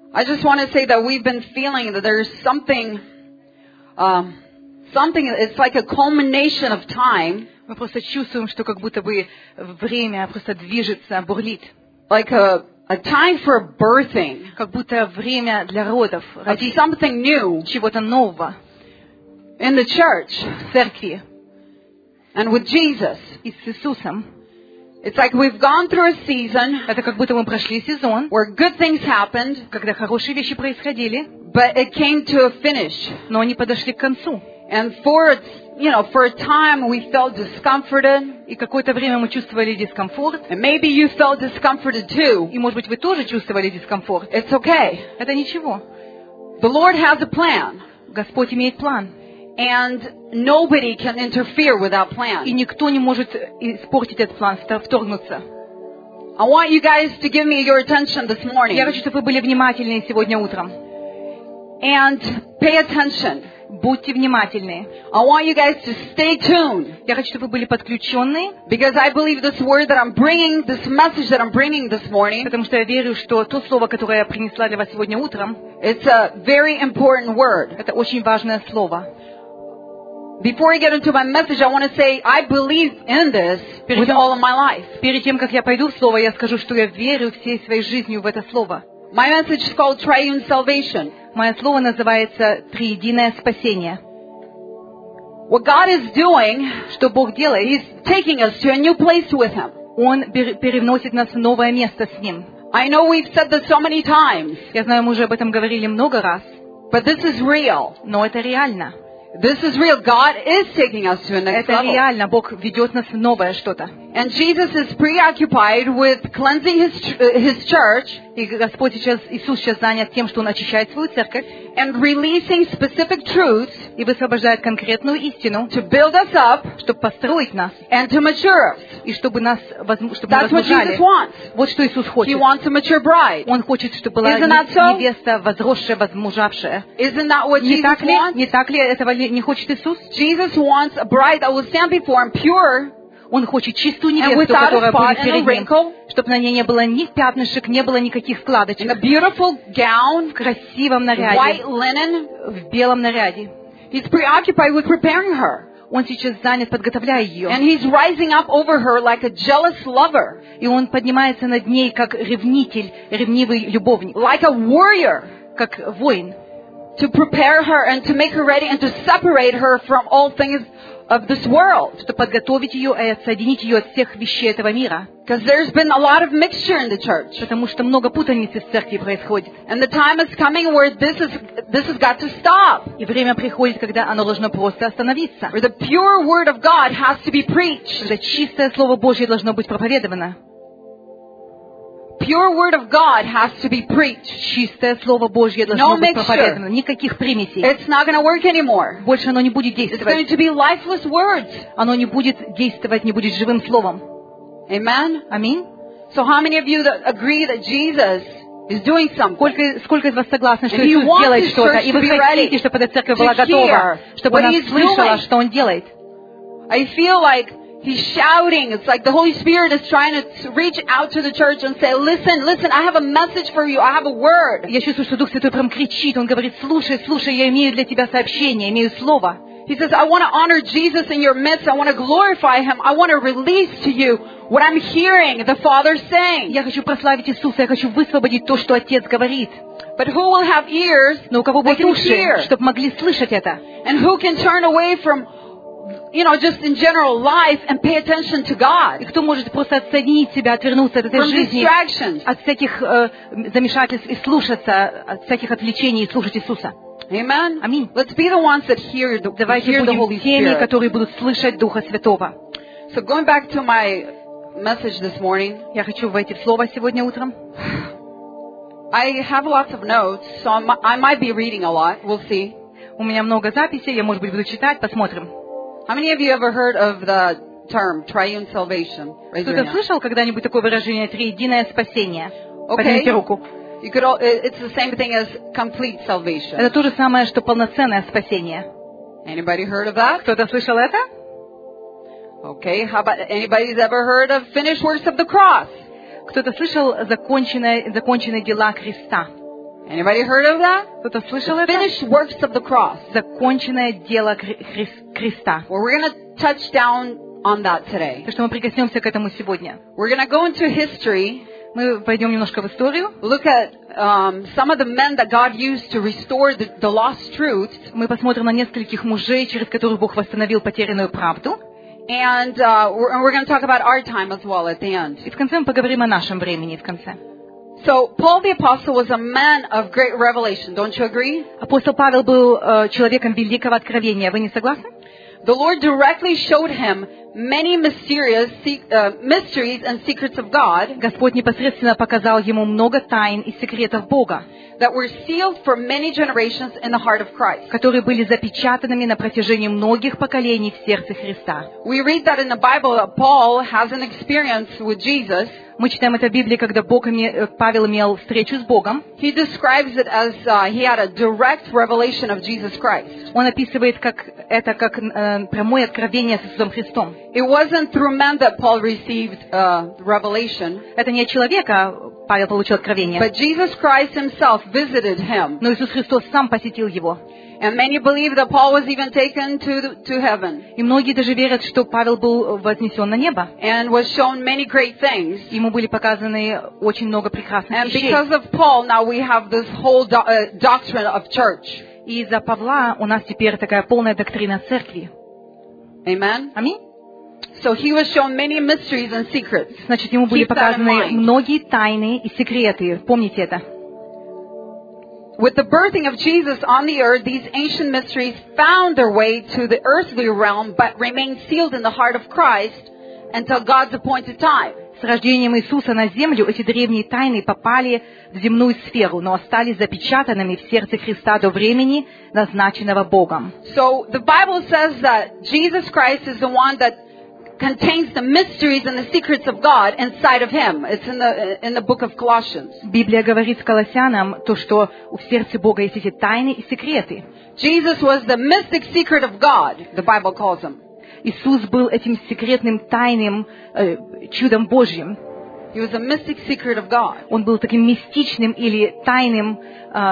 I just want to say that we've been feeling that there's something, it's like a culmination of time. Мы просто чувствуем, что как будто бы время просто движется, бурлит. Like a time for birthing. Как будто время для родов, Of something new. Чего-то нового. In the church. В церкви. And with Jesus. И с Иисусом. It's like we've gone through a season. Это как будто мы прошли сезон. Where good things happened. Когда хорошие вещи происходили. But it came to a finish. Но они подошли к концу. And for a time we felt discomforted. И какое-то время мы чувствовали дискомфорт. And maybe you felt discomforted too. И может быть вы тоже чувствовали дискомфорт. It's okay. Это ничего. The Lord has a plan. Господь имеет план. And nobody can interfere with that plan. И никто не может испортить этот план, вторгнуться. I want you guys to give me your attention this morning. Я хочу, чтобы вы были внимательны сегодня утром. And pay attention. Будьте внимательны. I want you guys to stay tuned. Я хочу, чтобы вы были подключены. Because I believe this word that I'm bringing, this message that I'm bringing this morning. Потому что я верю, что то слово, которое я принесла для вас сегодня утром, it's a very important word. Это очень важное слово. Before I get into my message, I want to say I believe in this with all of my life. Перед тем, как я пойду в слово, я скажу, что я верю всей своей жизнью в это слово. My message is called Triune Salvation. Мое слово называется «Триединое спасение». What God is doing, что Бог делает, He's taking us to a new place with Him. Он переносит нас в новое место с Ним. I know we've said this so many times. Я знаю, мы уже об этом говорили много раз. But this is real. Но это реально. This is real. God is taking us to a next Это level. реально. Бог ведет нас в новое что-то. And Jesus is preoccupied with cleansing His church. И Господь Иисус сейчас занят тем, что Он очищает свою церковь. And releasing specific truths. И высвобождает конкретную истину. To build us up. Чтобы построить нас. And to mature us. И чтобы нас чтобы That's what Jesus wants. Вот что Иисус хочет. He wants a mature bride. Он хочет, чтобы была невеста возросшая, возмужавшая. Isn't that what Jesus wants? Не так ли этого не хочет Иисус? Jesus wants a bride that will stand before Him pure. Он хочет чистую невесту, которая будет перед Ним, чтобы на ней не было ни пятнышек, не было никаких складочек. In a beautiful gown, в красивом наряде, white linen, в белом наряде. He's preoccupied with preparing her. Он сейчас занят, подготовляя ее. And He's rising up over her like a jealous lover. И Он поднимается над ней, как ревнитель, ревнивый любовник. Like a warrior. Как воин. To prepare her and to make her ready and to separate her from all things of this world. Чтобы подготовить ее и отсоединить ее от всех вещей этого мира. Because there's been a lot of mixture in the church. Потому что много путаницы в церкви происходит. And the time is coming where this has got to stop. И время приходит, когда оно должно просто остановиться. Where the pure word of God has to be preached. Когда чистое слово Божье должно быть проповедовано. Pure word of God has to be preached. Чистое слово Божье должно быть проповедовано. Никаких примесей. It's not going to work anymore. Больше оно не будет действовать. It's going to be lifeless words. Оно не будет действовать, не будет живым словом. Amen. Аминь. So how many of you that agree that Jesus is doing something? Сколько из вас согласны, что Иисус делает что-то, и вы хотите, чтобы эта церковь была готова, чтобы она слышала, что Он делает? I feel like He's shouting. It's like the Holy Spirit is trying to reach out to the church and say, listen, I have a message for you. I have a word. Я чувствую, что Дух Святой прям кричит. Он говорит, слушай, я имею для тебя сообщение, имею слово. He says, I want to honor Jesus in your midst. I want to glorify Him. I want to release to you what I'm hearing the Father saying. Я хочу прославить Иисуса. Я хочу высвободить то, что Отец говорит. But who will have ears? Но у кого будут уши, чтобы могли слышать это? And who can turn away from just in general life and pay attention to God. И кто может просто отсоединить себя, отвернуться от этой жизни, от всяких замешательств и слушаться, от всяких отвлечений и слушать Иисуса. Amen. Аминь. Let's be the ones that hear the Holy теми, Spirit. которые будут слышать Духа Святого. So going back to my message this morning. Я хочу войти в слово сегодня утром. I have lots of notes, so I might be reading a lot. We'll see. У меня много записей, я, может быть, буду читать, посмотрим. How many of you ever heard of the term triune salvation? Кто-то слышал когда-нибудь такое выражение «триединое спасение»? Поднимите руку. It's the same thing as complete salvation. Это то же самое, что полноценное спасение. Anybody heard of that? Кто-то слышал это? Okay. How about anybody's ever heard of finished works of the cross? Кто-то слышал законченные дела креста? Anybody heard of that? Кто-то слышал The это? finished works of the cross. Законченное дело креста. Well, we're going to touch down on that today. Так что мы прикоснемся к этому сегодня. We're going to go into history. Мы пойдем немножко в историю. Look at some of the men that God used to restore the lost truth. Мы посмотрим на нескольких мужей, через которых Бог восстановил потерянную правду. And we're going to talk about our time as well at the end. И в конце мы поговорим о нашем времени в конце. So Paul the Apostle was a man of great revelation. Don't you agree? Апостол Павел был человеком великого откровения. Вы не согласны? The Lord directly showed him many mysteries and secrets of God. Господь непосредственно показал ему много тайн и секретов Бога, That were sealed for many generations in the heart of Christ. которые были запечатанными на протяжении многих поколений в сердце Христа. We read that in the Bible that Paul has an experience with Jesus. Мы читаем это в Библии, когда Павел имел встречу с Богом. He describes it as he had a direct revelation of Jesus Christ. Он описывает это как прямое откровение с Иисусом Христом. It wasn't through men that Paul received revelation. Это не от человека Павел получил откровение. But Jesus Christ himself visited him. Но Иисус Христос сам посетил его. And many believe that Paul was even taken to heaven. И многие даже верят, что Павел был вознесен на небо. And was shown many great things. Ему были показаны очень много прекрасных And вещей. because of Paul, now we have this whole doctrine of church. И из-за Павла у нас теперь такая полная доктрина церкви. Amen? Аминь. So he was shown many mysteries and secrets. Значит, ему были Keep that in показаны mind. многие тайны и секреты. Помните это. With the birthing of Jesus on the earth, these ancient mysteries found their way to the earthly realm, but remained sealed in the heart of Christ until God's appointed time. С рождением Иисуса на землю эти древние тайны попали в земную сферу, но остались запечатанными в сердце Христа до времени, назначенного Богом. So the Bible says that Jesus Christ is the one that contains the mysteries and the secrets of God inside of him. It's in the book of Colossians. Библия говорит Колоссянам то, что в сердце Бога есть эти тайны и секреты. Jesus was the mystic secret of God, the Bible calls him. Иисус был этим секретным тайным чудом Божьим. He was a mystic secret of God. Он был таким мистичным или тайным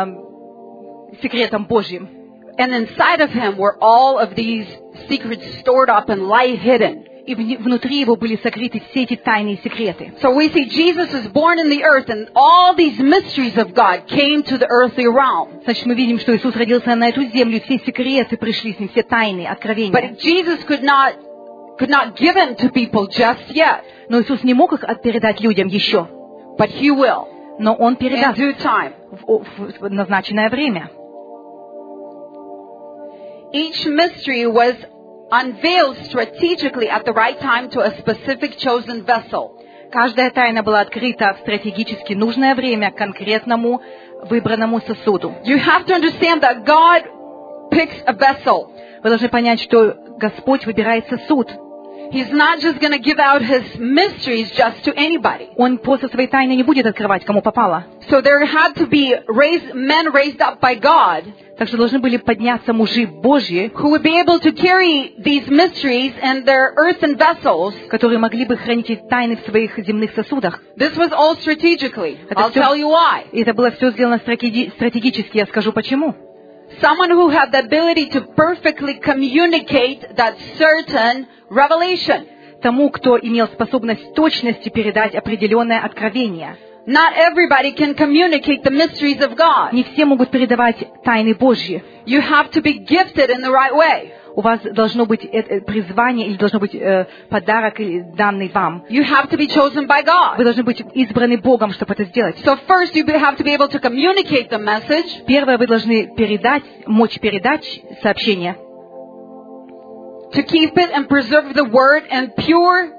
секретом Божьим. And inside of him were all of these secrets stored up and lie hidden. И внутри его были сокрыты все эти тайны и секреты. So we see Jesus was born in the earth and all these mysteries of God came to the earthly realm. Значит, мы видим, что Иисус родился на эту землю, и все секреты пришли с ним, все тайны, откровения. But Jesus could not give them to people just yet. Но Иисус не мог их передать людям еще. But he will. Но Он In передаст due time. в назначенное время. Each mystery was unveiled strategically at the right time to a specific chosen vessel. Каждая тайна была открыта в стратегически нужное время конкретному выбранному сосуду. You have to understand that God picks a vessel. Вы должны понять, что Господь выбирает сосуд. He's not just going to give out his mysteries just to anybody. Он просто свои тайны не будет открывать, кому попало. So there had to be men raised up by God. Так что должны были подняться мужи Божьи, Who would be able to carry these mysteries in their earthen vessels. которые могли бы хранить эти тайны в своих земных сосудах. This was all strategically. Это I'll всё- tell you why. И это было все сделано стратегически, я скажу почему. Someone who had the ability to perfectly communicate that certain revelation. Тому, кто имел способность точности передать определенное откровение. Not everybody can communicate the mysteries of God. Не все могут передавать тайны Божьи. You have to be gifted in the right way. У вас должно быть призвание или должно быть подарок данный вам. You have to be chosen by God. Вы должны быть избраны Богом, чтобы это сделать. So first you have to be able to communicate the message. Первое, вы должны мочь передать сообщение. To keep it and preserve the word and pure.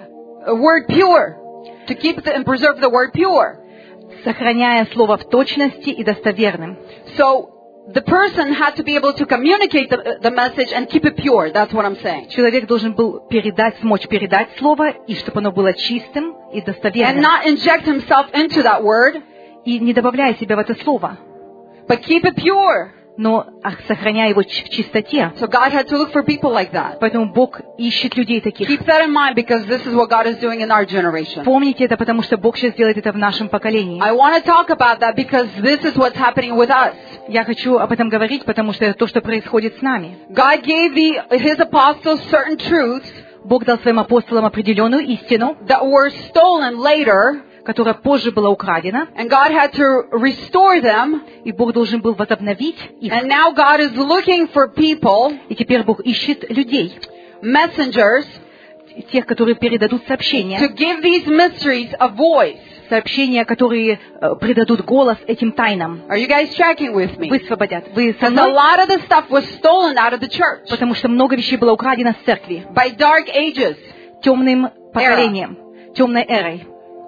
To keep it and preserve the word pure. Сохраняя слово в точности и достоверным. So the person had to be able to communicate the message and keep it pure. That's what I'm saying. Человек должен был смочь передать слово, и чтобы оно было чистым и And достоверным. not inject himself into that word, И не добавляя себя в это слово, but keep it pure. но сохраняя его в чистоте. So God had to look for people like that. Поэтому Бог ищет людей таких. Keep that in mind because this is what God is doing in our generation. Помните это, потому что Бог сейчас делает это в нашем поколении. I want to talk about that because this is what's happening with us. Я хочу об этом говорить, потому что это то, что происходит с нами. God gave His apostles certain truths Бог дал своим апостолам определенную истину, that were stolen later, которая позже была украдена, and God had to restore them. и Бог должен был возобновить их. And now God is looking for people, И теперь Бог ищет людей, messengers, тех, которые передадут to сообщения, give these mysteries a voice. сообщения, которые придадут голос этим тайнам. Are you guys tracking with me? Высвободят. Вы со Because a мной? lot of the stuff was stolen out of the church Потому что много вещей было украдено с церкви by dark ages. темным поколением, темной эрой.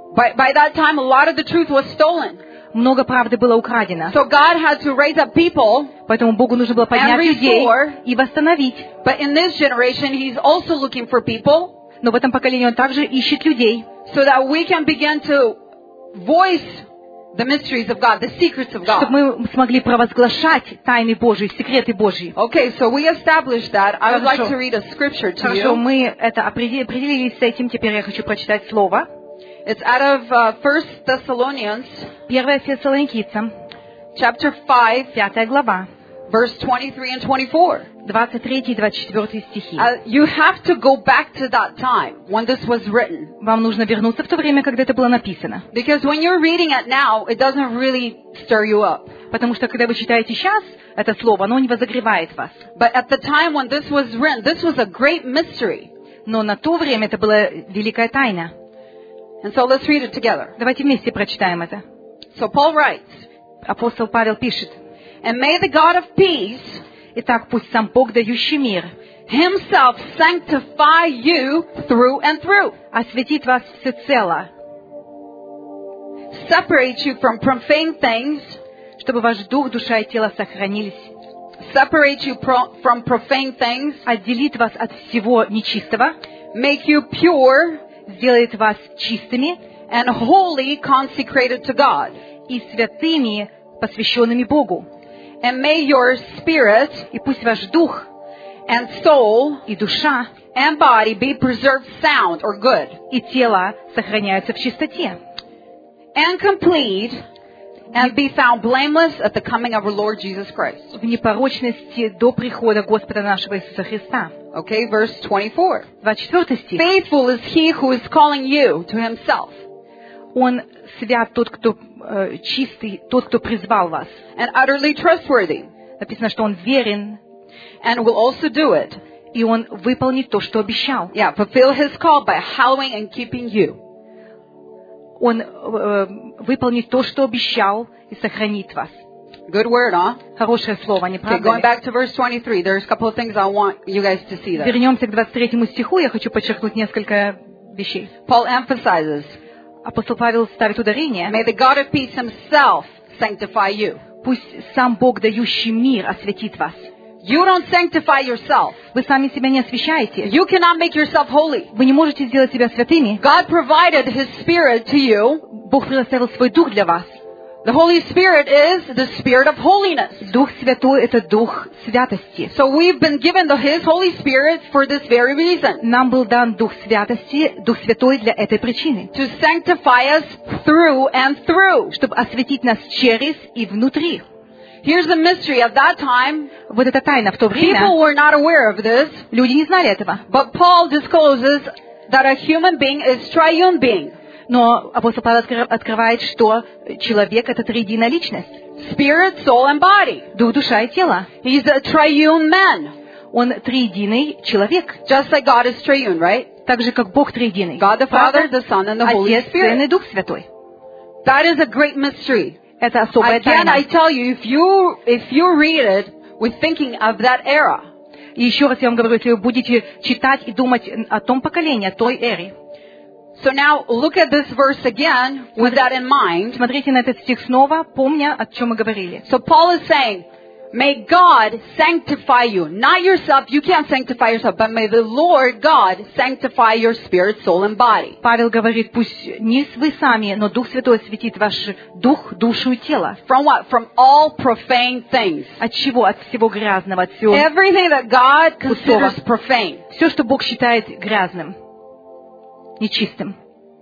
By that time, a lot of the truth was stolen. Много правды было украдено. So God had to raise up people, Поэтому Богу нужно было поднять And людей restore. и восстановить. but in this generation, He's also looking for people Но в этом поколении Он также ищет людей, so that we can begin to voice the mysteries of God, the secrets of чтобы God. мы смогли провозглашать тайны Божьи, секреты Божьи. Okay, so we established that. I would like Хорошо. to read a scripture to Хорошо, you. мы это определились с этим. Теперь я хочу прочитать слово. It's out of 1 Thessalonians, 1 Фессалоникийцам, chapter 5, 5 глава, verse 23 and 24. 23 и 24 стихи. You have to go back to that time when this was written. Вам нужно вернуться в то время, когда это было написано. Because when you're reading it now, it doesn't really stir you up. Потому что, когда вы читаете сейчас это слово, оно не возогревает вас. But at the time when this was written, this was a great mystery. Но на то время это была великая тайна. And so let's read it together. Давайте вместе прочитаем это. So Paul writes, Апостол Павел пишет: And may the God of peace «Итак, пусть сам Бог, дающий мир, Himself sanctify you through and through. осветит вас всецело, Separate you from profane things. чтобы ваш дух, душа и тело сохранились, Separate you from profane things. отделит вас от всего нечистого, Make you pure сделает вас чистыми and wholly consecrated to God. и святыми, посвященными Богу. And may your spirit И пусть ваш дух and soul и душа and body be preserved sound or good и тело сохраняются в чистоте, and complete and be found blameless at the coming of our Lord Jesus Christ. в непорочности до прихода Господа нашего Иисуса Христа. Okay, verse 24. 24 стих. Faithful is he who is calling you to himself Он свят тот, кто чистый, тот, кто призвал вас. and utterly trustworthy Написано, что Он верен, and will also do it. и Он выполнит то, что обещал. Yeah, fulfill his call by hallowing and keeping you. Он выполнит то, что обещал, и сохранит вас. Good word, huh? Хорошее слово, не Okay, правда going ли? back to verse 23, there's a couple of things I want you guys to see there. Вернемся к 23 стиху, я хочу подчеркнуть несколько вещей. Paul emphasizes, Апостол Павел ставит ударение: may the God of peace himself sanctify you. пусть сам Бог, дающий мир, осветит вас. You don't sanctify yourself. Вы сами себя не освящаете. You cannot make yourself holy. Вы не можете сделать себя святыми. God provided his spirit to you. Бог предоставил свой дух для вас. The Holy Spirit is the spirit of holiness. Дух Святой — это дух святости. So we've been given his Holy Spirit for this very reason. Нам был дан Дух святости, Дух Святой для этой причины. To sanctify us through and through. Чтобы осветить нас через и внутри. Here's the mystery. At that time, Вот эта тайна в то время. people were not aware of this. Люди не знали этого. But Paul discloses that a human being is triune being. Но апостол Павел открывает, что человек — это триединая личность. Spirit, soul, and body. Дух, душа и тело. He's a triune man. Он триединый человек. Just like God is triune, right? Так же, как Бог триединый. God the Father, the Son, and the Holy Отец, Сын и Spirit. Дух Святой. That is a great mystery. Это особая Again, I тайна. tell you, if you read it with thinking of that era, И еще раз я вам говорю, если вы будете читать и думать о том поколении, о той эре. so now look at this verse again with that in mind. Смотрите на этот стих снова, помня, о чем мы говорили. So Paul is saying, May God sanctify you. Not yourself. You can't sanctify yourself. But may the Lord God sanctify your spirit, soul, and body. Павел говорит, пусть не вы сами, но Дух Святой осветит ваш дух, душу и тело. From what? From all profane things. От чего? От всего грязного, от всего Everything that God considers пустого. profane. Все, что Бог считает грязным, нечистым.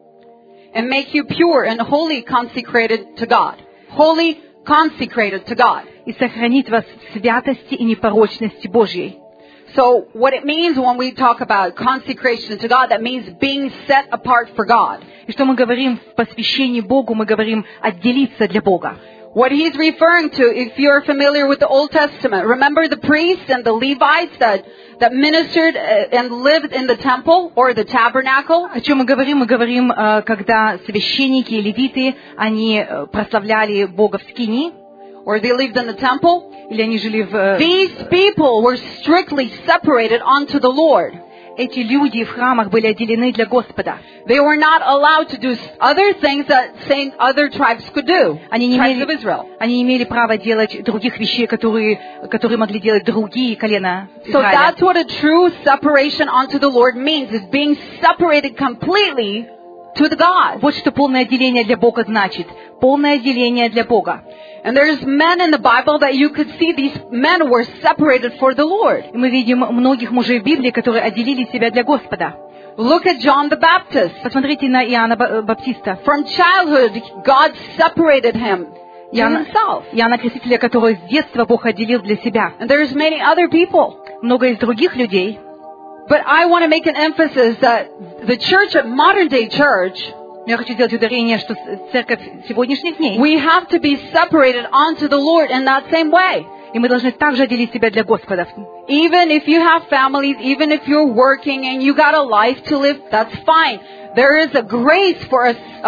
And make you pure and holy, consecrated to God. Holy, consecrated to God. И сохранить вас в святости и непорочности Божьей. So what it means when we talk about consecration to God, that means being set apart for God. И что мы говорим в посвящении Богу, мы говорим отделиться для Бога. What he's referring to, if you're familiar with the Old Testament, remember the priests and the Levites that ministered and lived in the temple or the tabernacle? О чем мы говорим? Мы говорим, когда священники и левиты, они прославляли Бога в скинии, Or they lived in the temple? или они жили в... These people were strictly separated unto the Lord. Эти люди в храмах были отделены для Господа. They were not allowed to do other things that other tribes could do. Они не Tribes of Israel. имели права делать других вещей, которые могли делать другие колена So Израиля. that's what a true separation unto the Lord means, is being separated completely to the God. Вот что полное отделение для Бога значит. Полное отделение для Бога. And there's men in the Bible that you could see these men were separated for the Lord. И мы видим многих мужей в Библии, которые отделили себя для Господа. Look at John the Baptist. Посмотрите на Иоанна Баптиста. From childhood, God separated him to himself. Иоанна Крестителя, которого с детства Бог отделил для себя. And there's many other people. Много из других людей. But I want to make an emphasis that the church, modern day church, Я хочу сделать ударение, что церковь сегодняшних дней, we have to be separated unto the Lord in that same way. и мы должны также отделить себя для Господа. Even if you have families, even if you're working and you got a life to live, that's fine. There is a grace for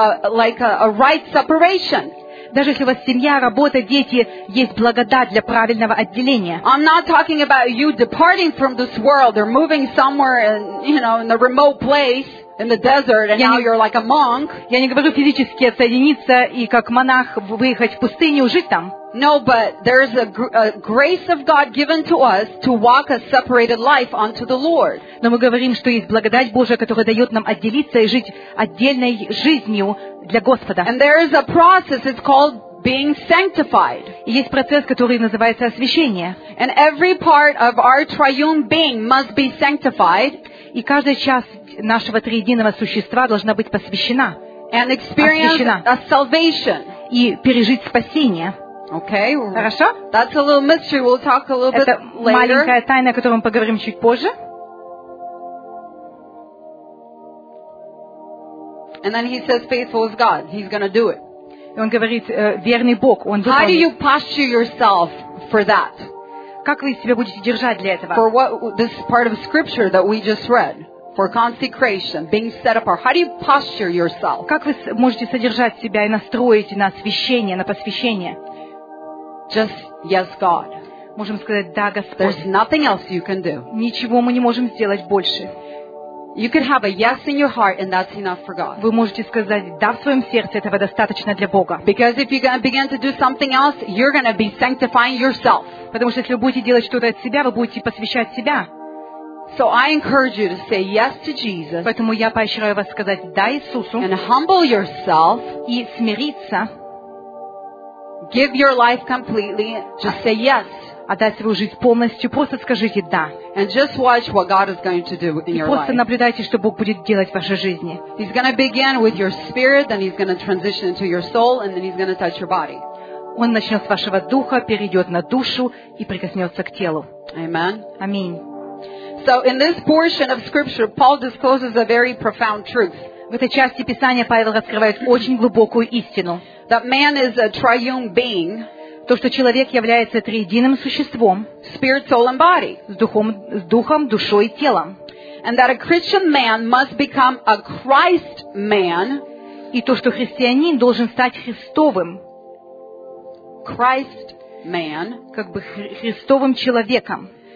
a right separation. Даже если у вас семья, работа, дети, есть благодать для правильного отделения. I'm not talking about you departing from this world or moving somewhere in the remote place in the desert and now you're like a monk. Я не говорю физически отсоединиться и как монах выехать в пустыню, жить там. No, but there's a grace of God given to us to walk a separated life unto the Lord. Но мы говорим, что есть благодать Божия, которая дает нам отделиться и жить отдельной жизнью для Господа. And there is a process, it's called being sanctified. И есть процесс, который называется освящение. And every part of our triune being must be sanctified. И каждая часть нашего триединого существа должна быть посвящена. And experience a salvation. И пережить спасение. Okay. Хорошо? That's a little mystery. We'll talk a little bit Это later. маленькая тайна, о которой мы поговорим чуть позже. And then he says, faithful is God. He's going to do it. И он говорит, верный Бог, Он How do you выполнит. posture yourself for that? Как вы себя будете держать для этого? For what this part of scripture that we just read. For consecration, being set apart. How do you posture yourself? Как вы можете содержать себя и настроить на освящение, на посвящение? Just, yes, God. Можем сказать, да, Господь. There's nothing else you can do. Ничего мы не можем сделать больше. You could have a yes in your heart, and that's enough for God. Вы можете сказать да в своем сердце, этого достаточно для Бога. Because if you're going to begin to do something else, you're going to be sanctifying yourself. Потому что если вы будете делать что-то от себя, вы будете посвящать себя. So I encourage you to say yes to Jesus. Поэтому я поощряю вас сказать да Иисусу And humble yourself. и смириться, Give your life completely. Just say yes. отдать свою жизнь полностью. Просто скажите да. And just watch what God is going to do in И your просто life. наблюдайте, что Бог будет делать в вашей жизни. He's going to begin with your spirit, then He's going to transition into your soul, and then He's going to touch your body. Он начнет с вашего духа, перейдет на душу и прикоснется к телу. Amen. Аминь. So in this portion of Scripture, Paul discloses a very profound truth. В этой части Писания Павел раскрывает очень глубокую истину. That man is a triune being, То, что человек является триединым существом spirit, soul, and body. с духом, душой и телом. And that a Christian man must become a Christ man. И то, что христианин должен стать Христовым, Christ man. как бы Христовым человеком.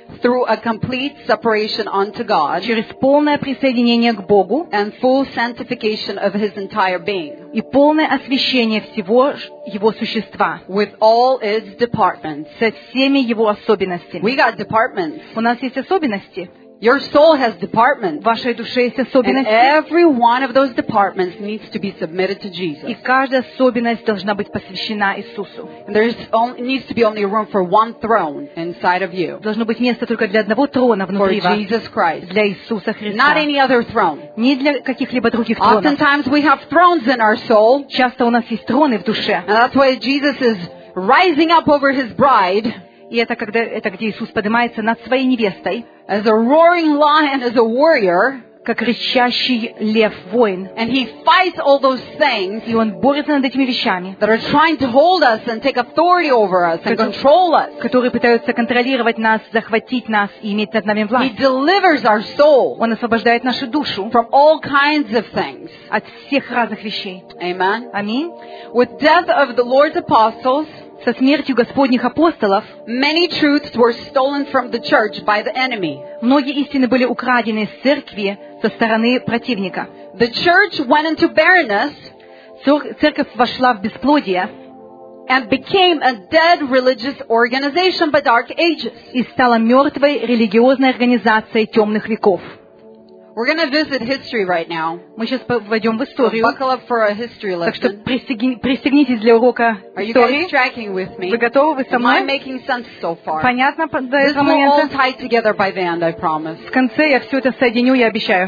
through a complete separation unto God через полное присоединение к Богу and full sanctification of his entire being, и полное освящение всего его существа with all its departments. со всеми его особенностями. We got departments. У нас есть особенности. Your soul has departments. В вашей душе есть And особенности. every one of those departments needs to be submitted to И Jesus. каждая особенность должна быть посвящена Иисусу. And needs to be only room for one throne inside of you, Должно быть место только для одного трона for внутри вас, Jesus Christ. для Иисуса Not Христа. any other throne. Не для каких-либо других тронов. Oftentimes we have thrones in our soul, Часто у нас есть троны в душе. and that's why Jesus is rising up over his bride И это где Иисус поднимается над своей невестой, as a roaring lion, as a warrior, как рычащий лев, воин. and he fights all those things И он борется над этими вещами, that are trying to hold us and take authority over us and control us. которые пытаются контролировать нас, захватить нас и иметь над нами He власть. delivers our soul Он освобождает нашу душу from all kinds of things. от всех разных вещей. Amen. Аминь. With death of the Lord's apostles, Со смертью Господних апостолов many truths were stolen from the church by the enemy. многие истины были украдены из церкви со стороны противника. The church went into barrenness Церковь вошла в бесплодие and became a dead religious organization by Dark Ages. и стала мертвой религиозной организацией темных веков. We're going to visit history right now. Мы сейчас войдем в So историю, buckle up for a history так что lesson. пристегнитесь для урока Are you guys истории. tracking with me? Вы готовы? Вы со Am I мной? making sense so far? Понятно до This этого will all момента? tie together by the end, I promise. В конце я все это соединю, я обещаю.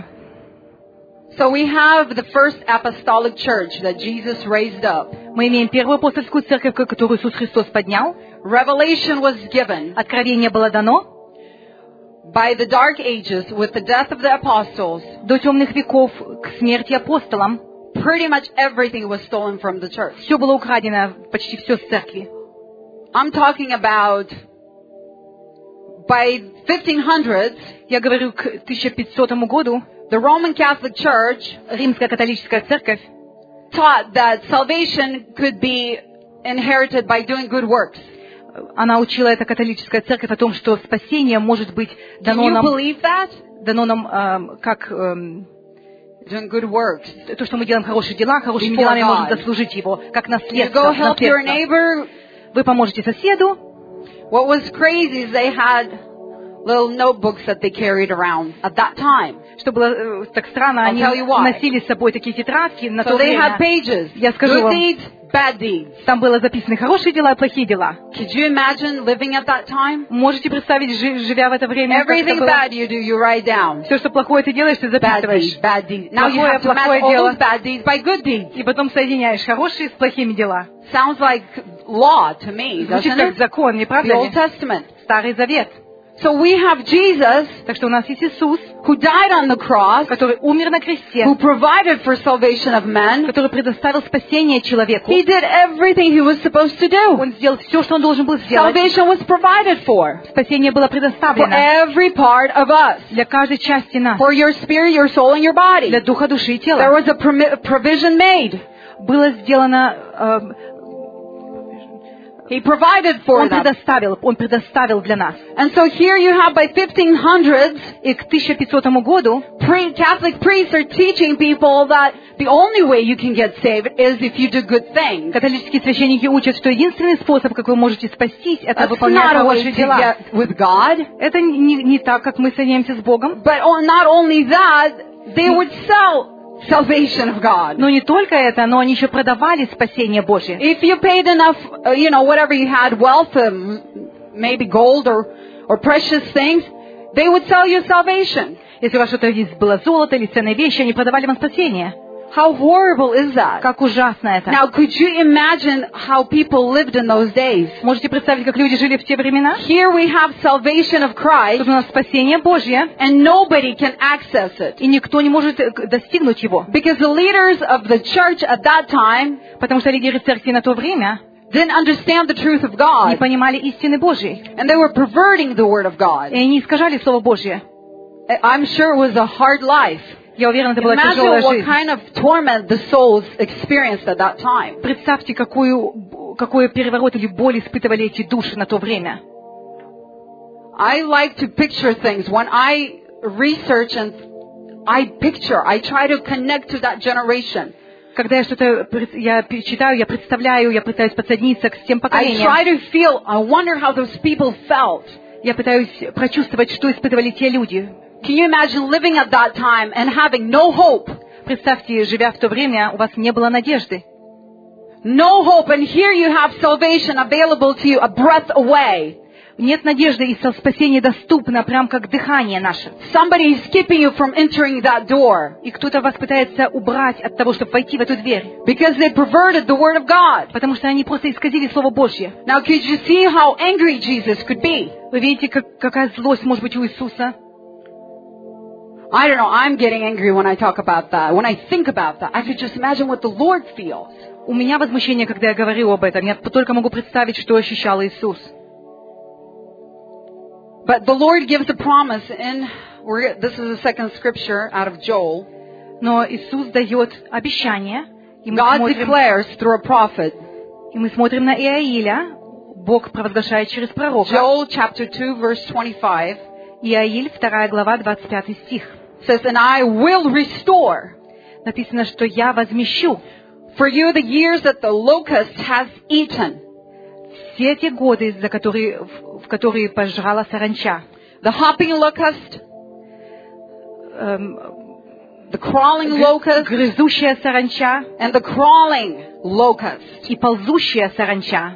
So we have the first apostolic church that Jesus raised up. Мы имеем первую апостольскую церковь, которую Иисус Христос поднял. Revelation was given Откровение было дано. by the Dark Ages with the death of the apostles. До темных веков, к смерти апостолам, Pretty much everything was stolen from the church. все было украдено, почти все с церкви. I'm talking about by 1500s, Я говорю, к 1500 году the Roman Catholic Church Римская католическая церковь taught that salvation could be inherited by doing good works. она учила, эта католическая церковь, о том, что спасение может быть Can дано you нам, believe that? как Doing good works. то, что мы делаем хорошие дела, хорошими Before делами God. можем заслужить его, как You наследство. go help your наследство. neighbor. Вы поможете соседу. What was crazy is they had little notebooks that they carried around at that time. Что было так странно, I'll они tell you why. носили с собой такие тетрадки на So то they had время. pages. Я скажу Good вам. deeds, bad deeds. Там было записаны хорошие дела и плохие дела. Could you imagine living at that time? Можете представить, живя в это время, как это Everything было? bad you do, you write down. Все, что плохое ты делаешь, ты Bad записываешь. deeds, bad deeds. Now you Плохое, have to match плохое all дело. those bad deeds by good deeds. И потом соединяешь хорошие с плохими дела. Sounds like law to me, Звучит doesn't как it? закон, не The правда Old ли? Testament. Старый Завет. So we have Jesus Так что у нас есть Иисус, who died on the cross, который умер на кресте, who provided for salvation of men. который предоставил спасение человеку. He did everything he was supposed to do. Он сделал все, что он должен был сделать. Salvation was provided for Спасение было for предоставлено every part of us, для каждой части нас, for your spirit, your soul, and your body. для духа, души и There тела. was a provision made. Было сделано, He provided for он them. предоставил для нас. And so here you have by 1500s, И к 1500 году Catholic priests are teaching people that the only way you can get saved is if you do good things. католические священники учат, что единственный способ, как вы можете спастись, это That's выполнять not a way хорошие to дела. get with God. Это не так, как мы соединяемся с Богом. But not only that, they would sell salvation of God. Но не только это, но они еще продавали спасение Божье. If you paid enough, whatever you had, wealth, maybe gold or precious things, they would sell you salvation. Если у вас что-то есть было золото или ценные вещи, они продавали вам спасение. How horrible is that? Как ужасно это. Now, could you imagine how people lived in those days? Можете представить, как люди жили в те времена? Here we have salvation of Christ, Тут у нас спасение Божье, and nobody can access it. и никто не может достигнуть его. Because the leaders of the church at that time Потому что лидеры церкви на то время didn't understand the truth of не God, понимали истины Божьей. and they were perverting the word of И God. они искажали Слово Божье. I'm sure it was a hard life. Я уверена, это была Imagine тяжелая what жизнь. kind of torment the souls experienced at that time. Представьте, какой переворот или боль испытывали эти души на то время. I like to picture things. When I research and I try to connect to that generation. Когда я что-то читаю, я представляю, я пытаюсь подсоединиться к тем I поколениям. try to feel, I wonder how those people felt. Я пытаюсь прочувствовать, что испытывали те люди. Can you imagine living at that time and having no hope? Представьте, живя в то время, у вас не было надежды. No hope, and here you have salvation available to you, a breath away. Нет надежды, и спасение доступно, прям как дыхание наше. Somebody is keeping you from entering that door. И кто-то вас пытается убрать от того, чтобы войти в эту дверь. Because they perverted the word of God. Потому что они просто исказили Слово Божье. Now, could you see how angry Jesus could be? Вы видите, какая злость может быть у Иисуса? I don't know, I'm getting angry when I talk about that. When I think about that, I could just imagine what the Lord feels. У меня возмущение, когда я говорю об этом. Я только могу представить, что ощущал Иисус. But the Lord gives a promise this is the second scripture out of Joel. Но Иисус дает обещание, и мы God смотрим, declares through a prophet. и мы смотрим на Иаиля. Бог провозглашает через пророка. Joel chapter 2 verse 25 Иаиль, 2 глава, 25 стих. says, "And I will restore Написано, что я возмещу for you the years that the locust has eaten, все те годы, в которые пожрала саранча. the hopping locust, the crawling locust, Грызущая саранча and the crawling locust." и ползущая саранча.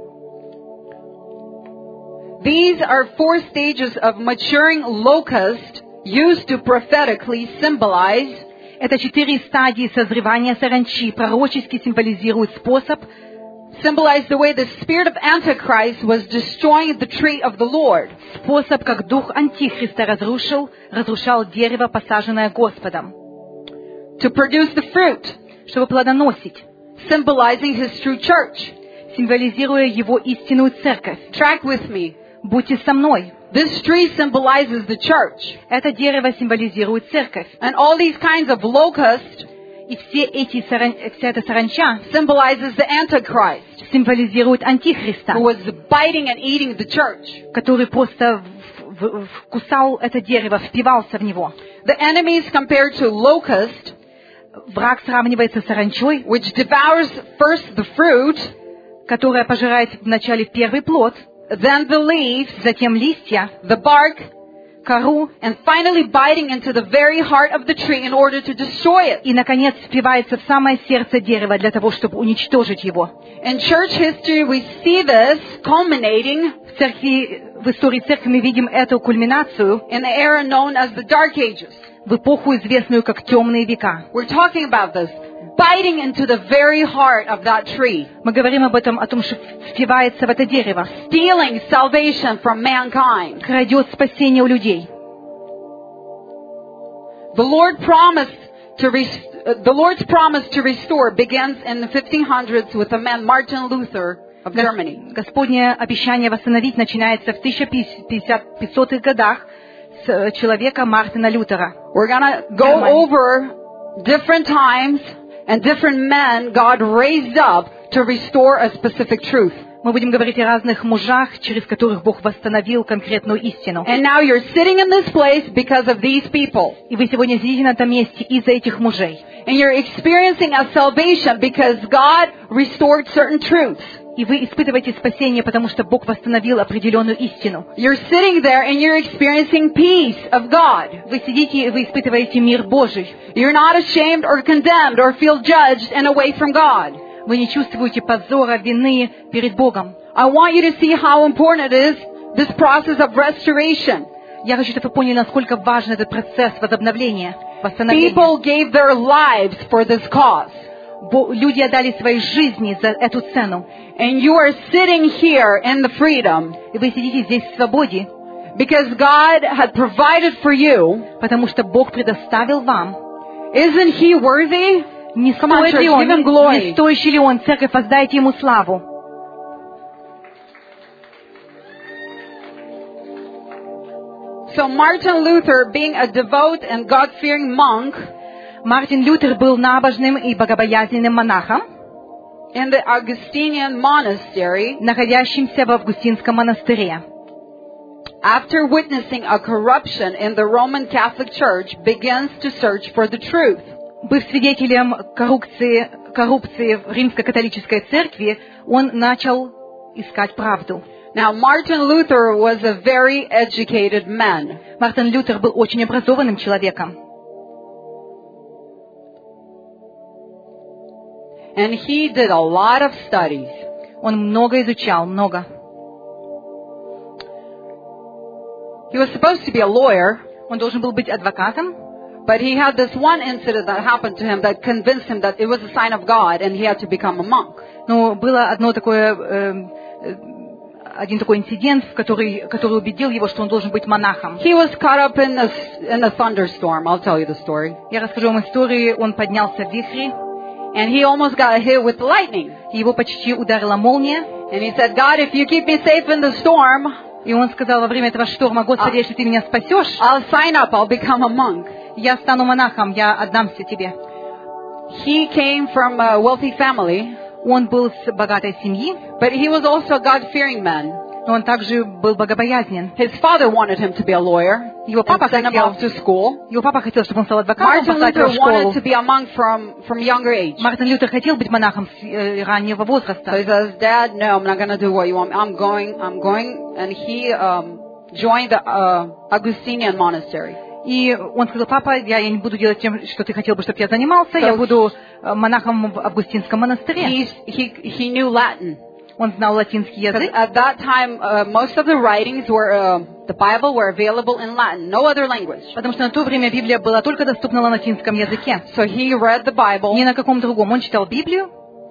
These are 4 stages of maturing locust used to prophetically symbolize Это 4 стадии созревания саранчи, пророчески символизируют symbolize the way the spirit of Antichrist was destroying the tree of the Lord. способ, как дух Антихриста разрушал дерево, посаженное Господом, To produce the fruit, чтобы плодоносить, symbolizing his true church. символизируя его истинную церковь. Track with me. Будьте со мной. This tree symbolizes the church. Это дерево символизирует церковь. And all these kinds of locusts И вся эта саранча symbolizes the Antichrist, символизирует Антихриста, who was biting and eating the church. который просто вкусал это дерево, впивался в него. The enemy is compared to locust, Враг сравнивается с саранчой, which devours first the fruit, которая пожирает вначале первый плод, then the leaves, затем листья, the bark, кору, and finally biting into the very heart of the tree in order to destroy it. и, наконец, впивается в самое сердце дерева для того, чтобы уничтожить его. In church history, we see this culminating В истории церкви мы видим эту кульминацию in the era known as the Dark Ages. в эпоху, известную как темные века. We're talking about this, biting into the very heart of that tree, Мы говорим об этом, о том, что впивается в это дерево, stealing salvation from mankind. крадет спасение у людей. The Lord's promise to restore begins in the 1500s with the man Martin Luther of Germany. Господнее обещание восстановить начинается в 1500-х годах с человека Мартина Лютера. We're gonna go over different times and different men God raised up to restore a specific truth. Мы будем говорить о разных мужах, через которых Бог восстановил конкретную истину. And now you're sitting in this place because of these people. И вы сегодня сидите на этом месте из-за этих мужей. And you're experiencing a salvation because God restored certain truths. И вы испытываете спасение, потому что Бог восстановил определенную истину. You're sitting there and you're experiencing peace of God. Вы сидите и вы испытываете мир Божий. You're not ashamed or condemned or feel judged and away from God. Вы не чувствуете позора, вины перед Богом. I want you to see how important it is, this process of restoration. Я хочу, чтобы вы поняли, насколько важен этот процесс возобновления, восстановления. People gave their lives for this cause. Люди отдали свои жизни за эту цену. And you are sitting here in the freedom И вы сидите здесь в свободе, because God had provided for you. потому что Бог предоставил вам. Isn't He worthy? Не Come on, стоит ли church, Он, give Him glory. не стоящий ли Он, церковь, воздайте Ему славу. So Martin Luther, being a devout and God-fearing monk Мартин Лютер был набожным и богобоязненным монахом, in the Augustinian monastery, находящимся в Августинском монастыре. after witnessing a corruption in the Roman Catholic Church, begins to search for the truth. Быв свидетелем коррупции в римско-католической церкви, он начал искать правду. Now, Martin Luther was a very educated man. Мартин Лютер был очень образованным человеком. And he did a lot of studies. Он много изучал, много. He was supposed to be a lawyer, Он должен был быть адвокатом, but he had this one incident that happened to him that convinced him that it was a sign of God and he had to become a monk. но было один такой инцидент, который убедил его, что он должен быть монахом. He was caught up in a thunderstorm. I'll tell you the story. Я расскажу вам историю. Он поднялся в вихре, And he almost got hit with lightning. и его почти ударила молния. And he said, God, if you keep me safe in the storm, И он сказал во время этого шторма: Господи, если ты меня спасешь, I'll sign up, I'll become a monk. я стану монахом, я отдамся тебе. He came from a wealthy family, Он был с богатой семьи, but he was also a God-fearing man. но он также был богобоязнен. His father wanted him to be a lawyer Его папа and send him off to school. хотел, чтобы он стал адвокатом, Martin послать его Luther в школу. wanted to be a monk from younger age. Мартин Лютер хотел быть монахом с раннего So возраста. he says, Dad, no, I'm not going to do what you want. I'm going. And he joined the Augustinian monastery. И он сказал: папа, я не буду делать тем, что ты хотел бы, чтобы я занимался, я буду монахом в Августинском монастыре. He knew Latin. Он знал латинский язык. At that time, most of the writings the Bible were available in Latin, no other language. Потому что на то время Библия была только доступна на латинском языке. So he read the Bible. Ни на каком другом. Он читал Библию.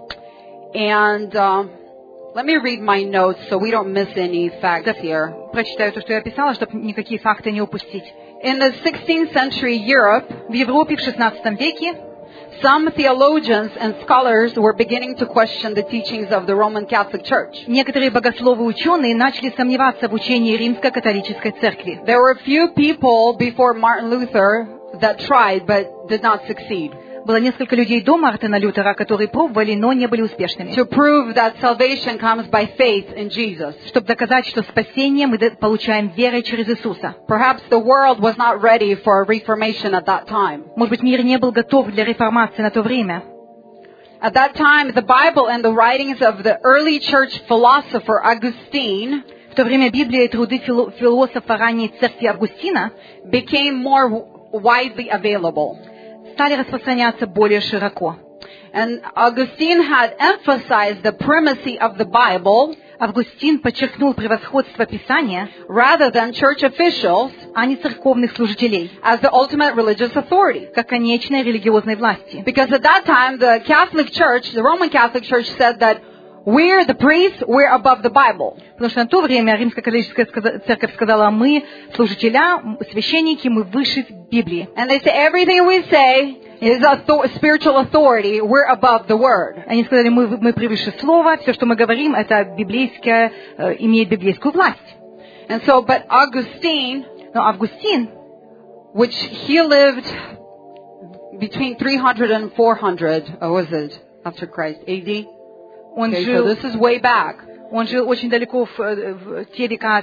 And let me read my notes so we don't miss any facts here. Прочитаю то, что я писала, чтобы никакие факты не упустить. In the 16th century Europe, В Европе в XVI веке some theologians and scholars were beginning to question the teachings of the Roman Catholic Church. некоторые богословы и ученые начали сомневаться в учении Римско-католической церкви. There were a few people before Martin Luther that tried but did not succeed. Было несколько людей до Мартина Лютера, которые пробовали, но не были успешными. To prove that salvation comes by faith in Jesus. Чтобы доказать, что спасение мы получаем верой через Иисуса. Perhaps the world was not ready for a reformation at that time. Может быть, мир не был готов для реформации на то время. At that time, the Bible and the writings of the early church philosopher Augustine В то время Библия и труды философа ранней церкви Августина became more widely available. стали распространяться более широко. And Augustine had emphasized the primacy of the Bible Августин подчеркнул превосходство Писания, rather than church officials, а не церковных служителей, as the ultimate religious authority. как конечной религиозной власти. Because at that time, the Catholic Church, the Roman Catholic Church said that we're the priests, we're above the Bible. Потому что на то время Римско-католическая церковь сказала: мы служителя, священники, мы выше Библии. And they say everything we say is spiritual authority, we're above the word. Они сказали: мы превыше слова, все, что мы говорим, это библейское, имеет библейскую власть. And so, but Augustine, Но Августин, which he lived between 300 and 400, was it after Christ, AD? он Okay, so жил this is way back. очень далеко в те века,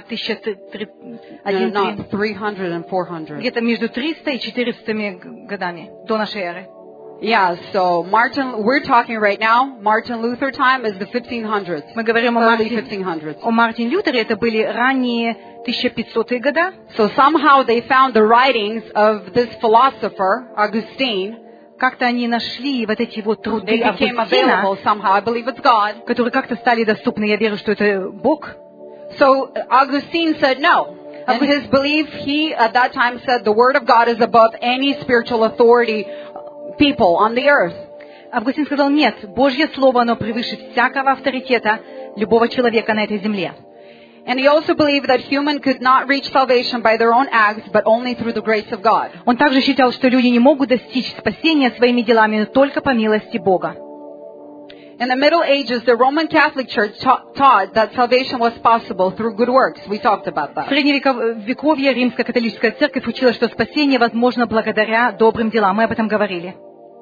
1100, Not 300 and 400. где-то между 300 и 400 годами до нашей эры. Yeah, so we're talking right now, Martin Luther time is the 1500s. Мы говорим Early 1500s. о Мартине Лютере, это были ранние 1500-е годы. So somehow they found the writings of this philosopher, Augustine. Как-то они нашли вот эти вот труды They became Августина, available somehow. I believe it's God. которые как-то стали доступны. Я верю, что это Бог. So Augustine said no. In his belief, he at that time said the word of God is above any spiritual authority people on the earth. Августин сказал: нет, Божье Слово, оно превыше всякого авторитета любого человека на этой земле. And he also believed that human could not reach salvation by their own acts, but only through the grace of God. Он также считал, что люди не могут достичь спасения своими делами, но только по милости Бога. In the Middle Ages, the Roman Catholic Church taught that salvation was possible through good works. We talked about В that. Средневековье Римско-католическая церковь учила, что спасение возможно благодаря добрым делам. Мы об этом говорили.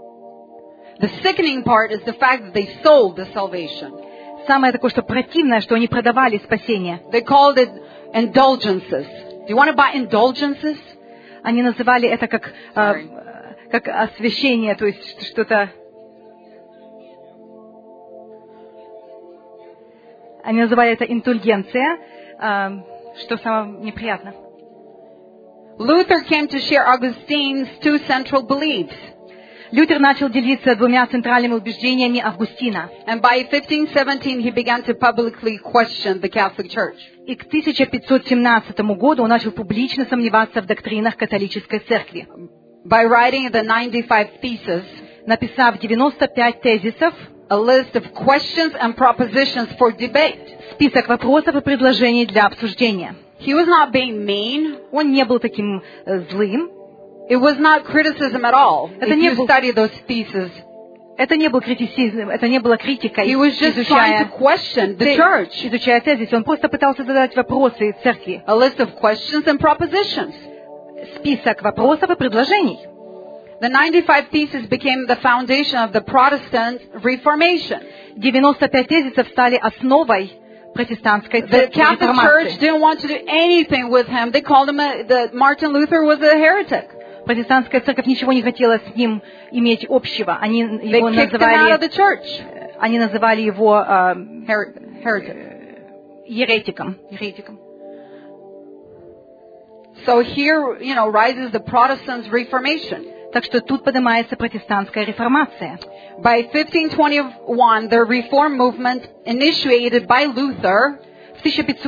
The sickening part is the fact that they sold the salvation. Самое такое, что противное, что они продавали спасение. They called it indulgences. Do you want to buy indulgences? Они называли это как освящение, то есть что-то... Они называли это индульгенция, что самое неприятно. Luther came to share Augustine's two central beliefs. Лютер начал делиться двумя центральными убеждениями Августина. And by 1517, he began to publicly question the Catholic Church. И к 1517 году он начал публично сомневаться в доктринах католической церкви. By writing the 95 Theses, написав 95 тезисов, a list of questions and propositions for debate. Список вопросов и предложений для обсуждения. He was not being mean. Он не был таким злым. It was not criticism at all. If you study those theses, это не был критицизм, это не было критикой. He was just trying to question the church. Изучая тезис, он просто пытался задать вопросы церкви. A list of questions and propositions. Список вопросов и предложений. The 95 Theses became the foundation of the Protestant Reformation. 95 тезисов стали основой протестантской церкви реформации. The Catholic Church реформации. didn't want to do anything with him. They called him that Martin Luther was a heretic. Протестантская церковь ничего не хотела с ним иметь общего. Они его называли его еретиком. So here, rises the Protestant Reformation. Так что тут поднимается протестантская реформация. By 1521, the Reform movement initiated by Luther. К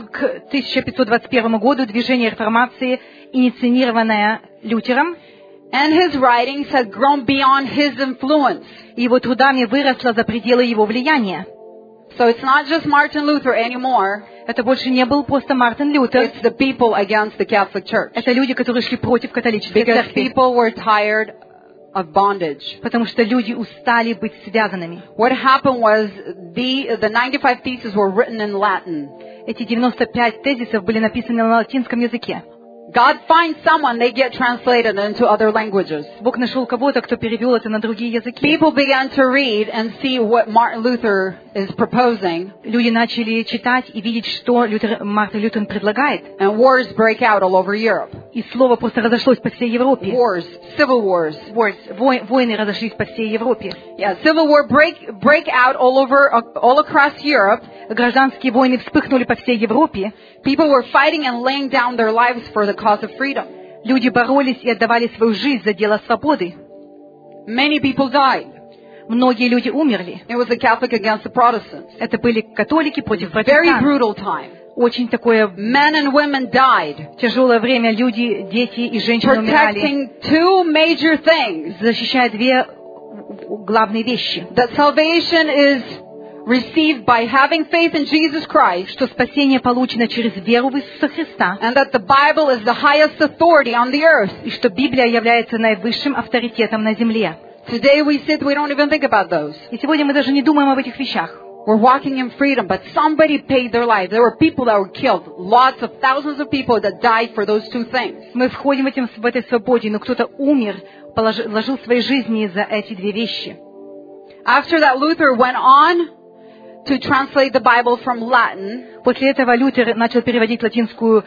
1521 году движение реформации, инициированное Лютером, and his writings had grown beyond his influence. Его трудами выросло за пределы его влияния. So it's not just Martin Luther anymore. Это больше не был просто Мартин Лютер. It's the people against the Catholic Church. Это люди, которые шли против католической церкви. Because people were tired of bondage. Потому что люди устали быть связанными. What happened was the 95 Theses were written in Latin. Эти 95 тезисов были написаны на латинском языке. God finds someone, they get translated into other languages. Бог нашел кого-то, кто перевел это на другие языки. People began to read and see what Martin Luther is proposing. Люди начали читать и видеть, что Мартин Лютер предлагает. And wars break out all over Europe. И слово просто разошлось по всей Европе. Wars, civil wars. Войны разошлись по всей Европе. Yeah, civil war break out all across Europe. Гражданские войны вспыхнули по всей Европе. People were fighting and laying down their lives for the cause of freedom. Люди боролись и отдавали свою жизнь за дело свободы. Many people died. Многие люди умерли. It was the Catholic against the Protestants. Это были католики против Very протестантов. brutal time. Очень такое Men and women died. Тяжелое время. Люди, дети и женщины умирали. Protecting two major things. Защищая две главные вещи. That salvation is received by having faith in Jesus Christ, что спасение получено через веру в Иисуса Христа, and that the Bible is the highest authority on the earth, и что Библия является наивысшим авторитетом на земле. Today we don't even think about those. И сегодня мы даже не думаем об этих вещах. We're walking in freedom, but somebody paid their life. There were people that were killed, lots of thousands of people that died for those two things. Мы входим в этой свободе, но кто-то умер, положил свои жизни за эти две вещи. After that, Luther went on to translate the Bible from Latin. После этого Лютер начал переводить латинскую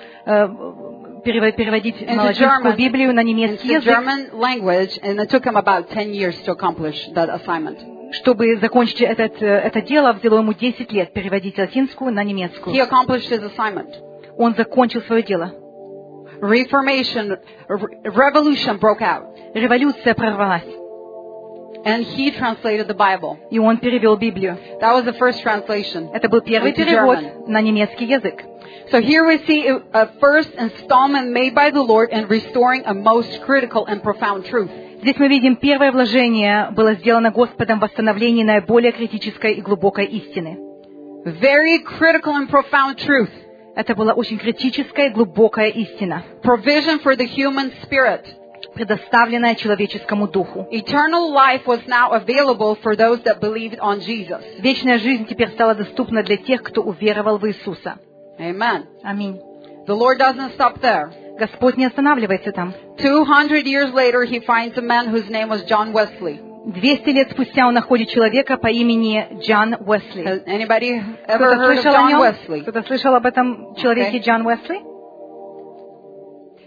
переводить на латинскую Библию на немецкий язык. German language, and it took him about 10 years to accomplish that assignment. Чтобы закончить это дело, взяло ему 10 лет переводить латинскую на немецкую. He accomplished his assignment. Он закончил свое дело. Revolution broke out. Революция прорвалась. And he translated the Bible. И он перевел Библию. That was the first translation. Это был первый перевод на немецкий язык. So here we see a first installment made by the Lord in restoring a most critical and profound truth. Здесь мы видим, первое вложение было сделано Господом в восстановлении наиболее критической и глубокой истины. Very critical and profound truth. Это была очень критическая и глубокая истина. Provision for the human spirit. Предоставленная человеческому духу. Eternal life was now available for those that believed on Jesus. Вечная жизнь теперь стала доступна для тех, кто уверовал в Иисуса. Amen. Аминь. The Lord doesn't stop there. Господь не останавливается там. 200 years later, he finds a man whose name was John Wesley. 200 лет спустя он находит человека по имени Джон Уэсли. Has anybody ever heard of John Wesley? Кто-то слышал об этом человеке Джон Уэсли?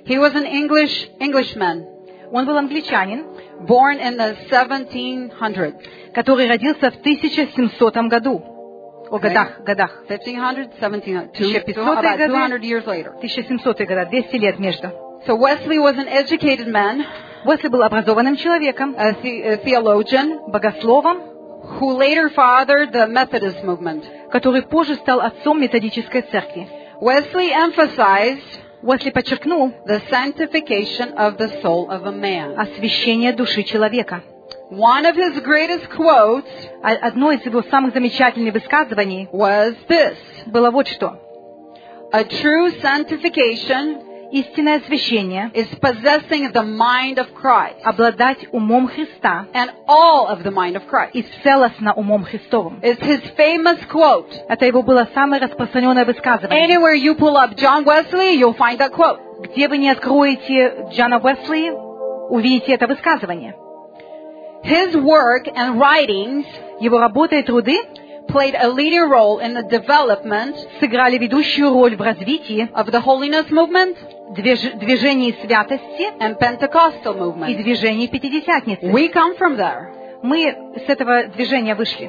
He was an Englishman, Он был англичанин, born in the 1700s. который родился в 1700 году. О, годах. 1500, 1700, about 200 years later. 1700 года, 200 лет между. So Wesley was an educated man, Уэсли был образованным человеком, a theologian, богословом, who later fathered the Methodist movement. который позже стал отцом методической церкви. Wesley emphasized Уэсли подчеркнул the sanctification of the soul of a man. освящение души человека. One of his greatest quotes Одно из его самых замечательных высказываний was this: было вот что. a true sanctification Истинное освящение is possessing the mind of Christ обладать умом Христа and all of the mind of Christ. и целостно умом Христовым. It's his famous quote. Это его было самое распространенное высказывание. Anywhere you pull up John Wesley, you'll find that quote. Где вы не откроете Джона Уэсли, увидите это высказывание. His work and writings Его работа и труды played a leading role in the development сыграли ведущую роль в развитии of the holiness movement движений святости and Pentecostal и movement. движений Пятидесятницы. We come from there. Мы с этого движения вышли.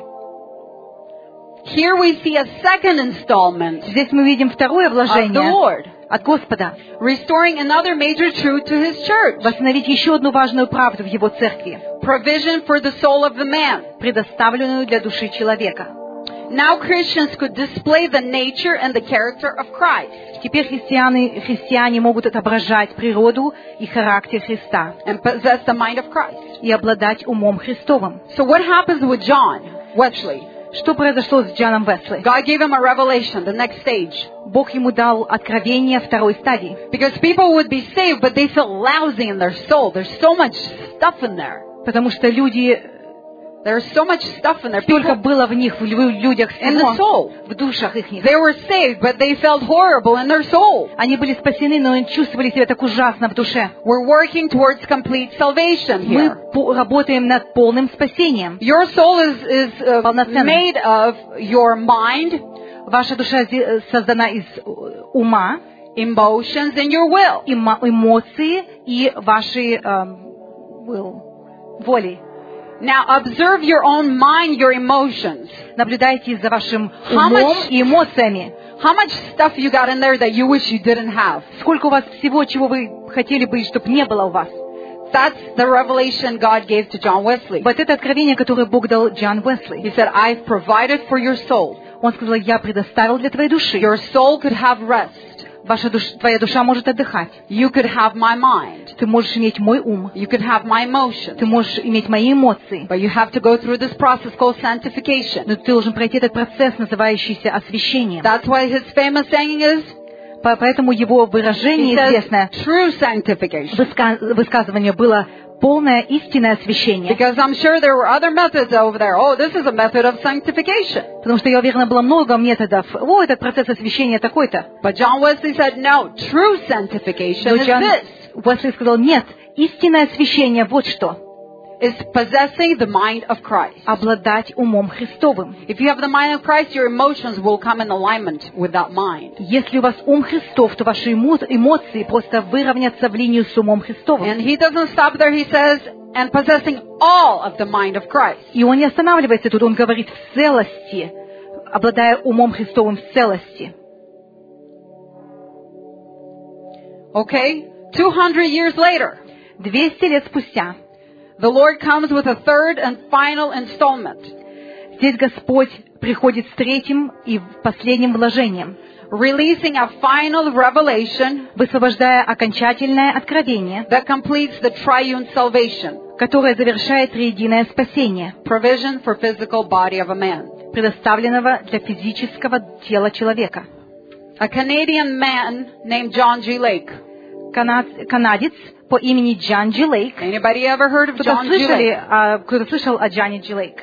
Here we see a second installment Здесь мы видим второе of the вложение Lord, от Господа. restoring another major truth to his church. Восстановить еще одну важную правду в Его церкви, Provision for the soul of the man. предоставленную для души человека. Now Christians could display the nature and the character of Christ Теперь христиане могут отображать природу и характер Христа and possess the mind of Christ. и обладать умом Христовым. So what happens with John Wesley? Что произошло с Джоном Уэсли? God gave him a revelation, the next stage. Бог ему дал откровение второй стадии. Because people would be saved, but they feel lousy in their soul. There's so much stuff in there. Потому что There's so much stuff in there. столько People было в них, в людях in the всего, soul. в душах их. They were saved, but they felt horrible in their soul. Они были спасены, но чувствовали себя так ужасно в душе. We're working towards complete salvation Мы here. работаем над полным спасением. Your soul is Полноценно. made of your mind, Ваша душа создана из ума, emotions, and your will. эмоции и вашей воли. Now observe your own mind, your emotions. Наблюдайте за вашим How умом much- и эмоциями. How much stuff you got in there that you wish you didn't have? Сколько у вас всего, чего вы хотели бы, чтобы не было у вас. That's the revelation God gave to John Wesley. Вот это откровение, которое Бог дал Джон Уэсли. He said, I've provided for your soul. Он сказал, я предоставил для твоей души. Your soul could have rest. Твоя душа может отдыхать. You could have my mind. Ты можешь иметь мой ум. You could have my emotions. Ты можешь иметь мои эмоции. But you have to go through this process called sanctification. Но ты должен пройти этот процесс, называющийся освящением. That's why his famous saying is, Поэтому его he выражение says, известное, true sanctification. высказывание было полное истинное освящение. Because I'm sure there were other methods over there. Oh, this is a method of sanctification. Потому что, я уверена, было много методов. О, этот процесс освящения такой-то. But John Wesley said, no, true sanctification Но is Джон this. Уэсли сказал, нет, истинное освящение вот что. Is possessing the mind of Christ. Обладать умом Христовым. If you have the mind of Christ, your emotions will come in alignment with that mind. Если у вас ум Христов, то ваши эмоции просто выровнятся в линию с умом Христовым. And he doesn't stop there. He says, and possessing all of the mind of Christ. И он не останавливается тут, он говорит в целости, обладая умом Христовым в целости. Okay? 200 years later, 200 лет спустя the Lord comes with a third and final installment. здесь Господь приходит с третьим и последним вложением, Releasing a final revelation высвобождая окончательное откровение, that completes the triune salvation. которое завершает триединое спасение, Provision for physical body of a man. предоставленного для физического тела человека. A Canadian man named John G. Lake. Канадец по имени Джон Джи Лейк. Anybody ever heard of Кто-то John G. Lake? слышал о Джоне Джи Лейк?